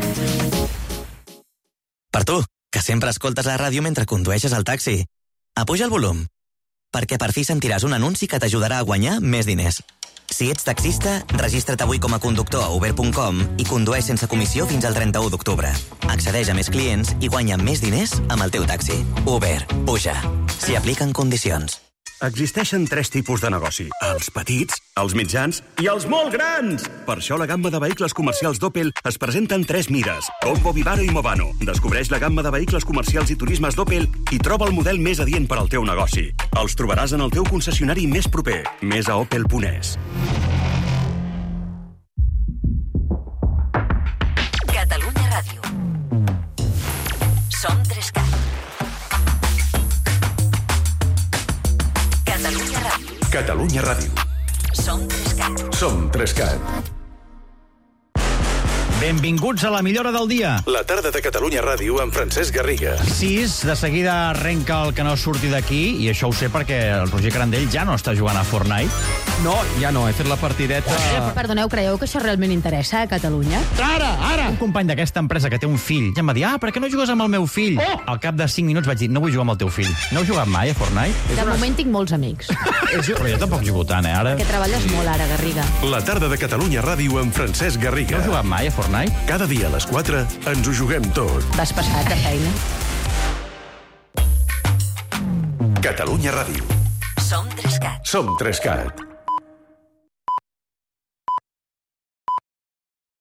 Speaker 4: Per tu, que sempre escoltes la ràdio mentre condueixes el taxi. Apuja el volum, perquè per fi sentiràs un anunci que t'ajudarà a guanyar més diners. Si ets taxista, registra't avui com a conductor a uber.com i condueix sense comissió fins al 31 d'octubre. Accedeix a més clients i guanya més diners amb el teu taxi. Uber. Puja. S'hi apliquen condicions.
Speaker 22: Existeixen 3 tipus de negoci. Els petits, els mitjans i els molt grans. Per això la gamma de vehicles comercials d'Opel es presenta en 3 mides. Combo, Vivaro i Movano. Descobreix la gamma de vehicles comercials i turismes d'Opel i troba el model més adient per al teu negoci. Els trobaràs en el teu concessionari més proper. Més a opel.es.
Speaker 6: Catalunya Ràdio. Som 3Cat.
Speaker 2: Catalunya Ràdio.
Speaker 6: Som 3Cat.
Speaker 2: Som 3Cat.
Speaker 23: Benvinguts a la millora del dia.
Speaker 2: La tarda de Catalunya Ràdio amb Francesc Garriga.
Speaker 23: 6, de seguida arrenca el que no surti d'aquí, i això ho sé perquè el Roger Crandell ja no està jugant a Fortnite.
Speaker 3: No, ja no, he fet la partideta...
Speaker 24: Perdoneu, creieu que això realment interessa a Catalunya?
Speaker 23: Ara! Un company d'aquesta empresa que té un fill ja em va dir, per què no jugues amb el meu fill? Al cap de 5 minuts vaig dir, no vull jugar amb el teu fill. No heu jugat mai a Fortnite?
Speaker 24: De moment tinc molts amics.
Speaker 23: Però jo tampoc jugo tant, ara.
Speaker 24: Que treballes molt ara, Garriga.
Speaker 2: La tarda de Catalunya Ràdio amb Francesc Garriga.
Speaker 23: No heu jugat mai a Fortnite?
Speaker 2: Cada dia a les 4 ens ho juguem tot.
Speaker 24: Vas passat de feina.
Speaker 2: Catalunya Ràdio.
Speaker 6: Som 3Cat.
Speaker 2: Som 3Cat.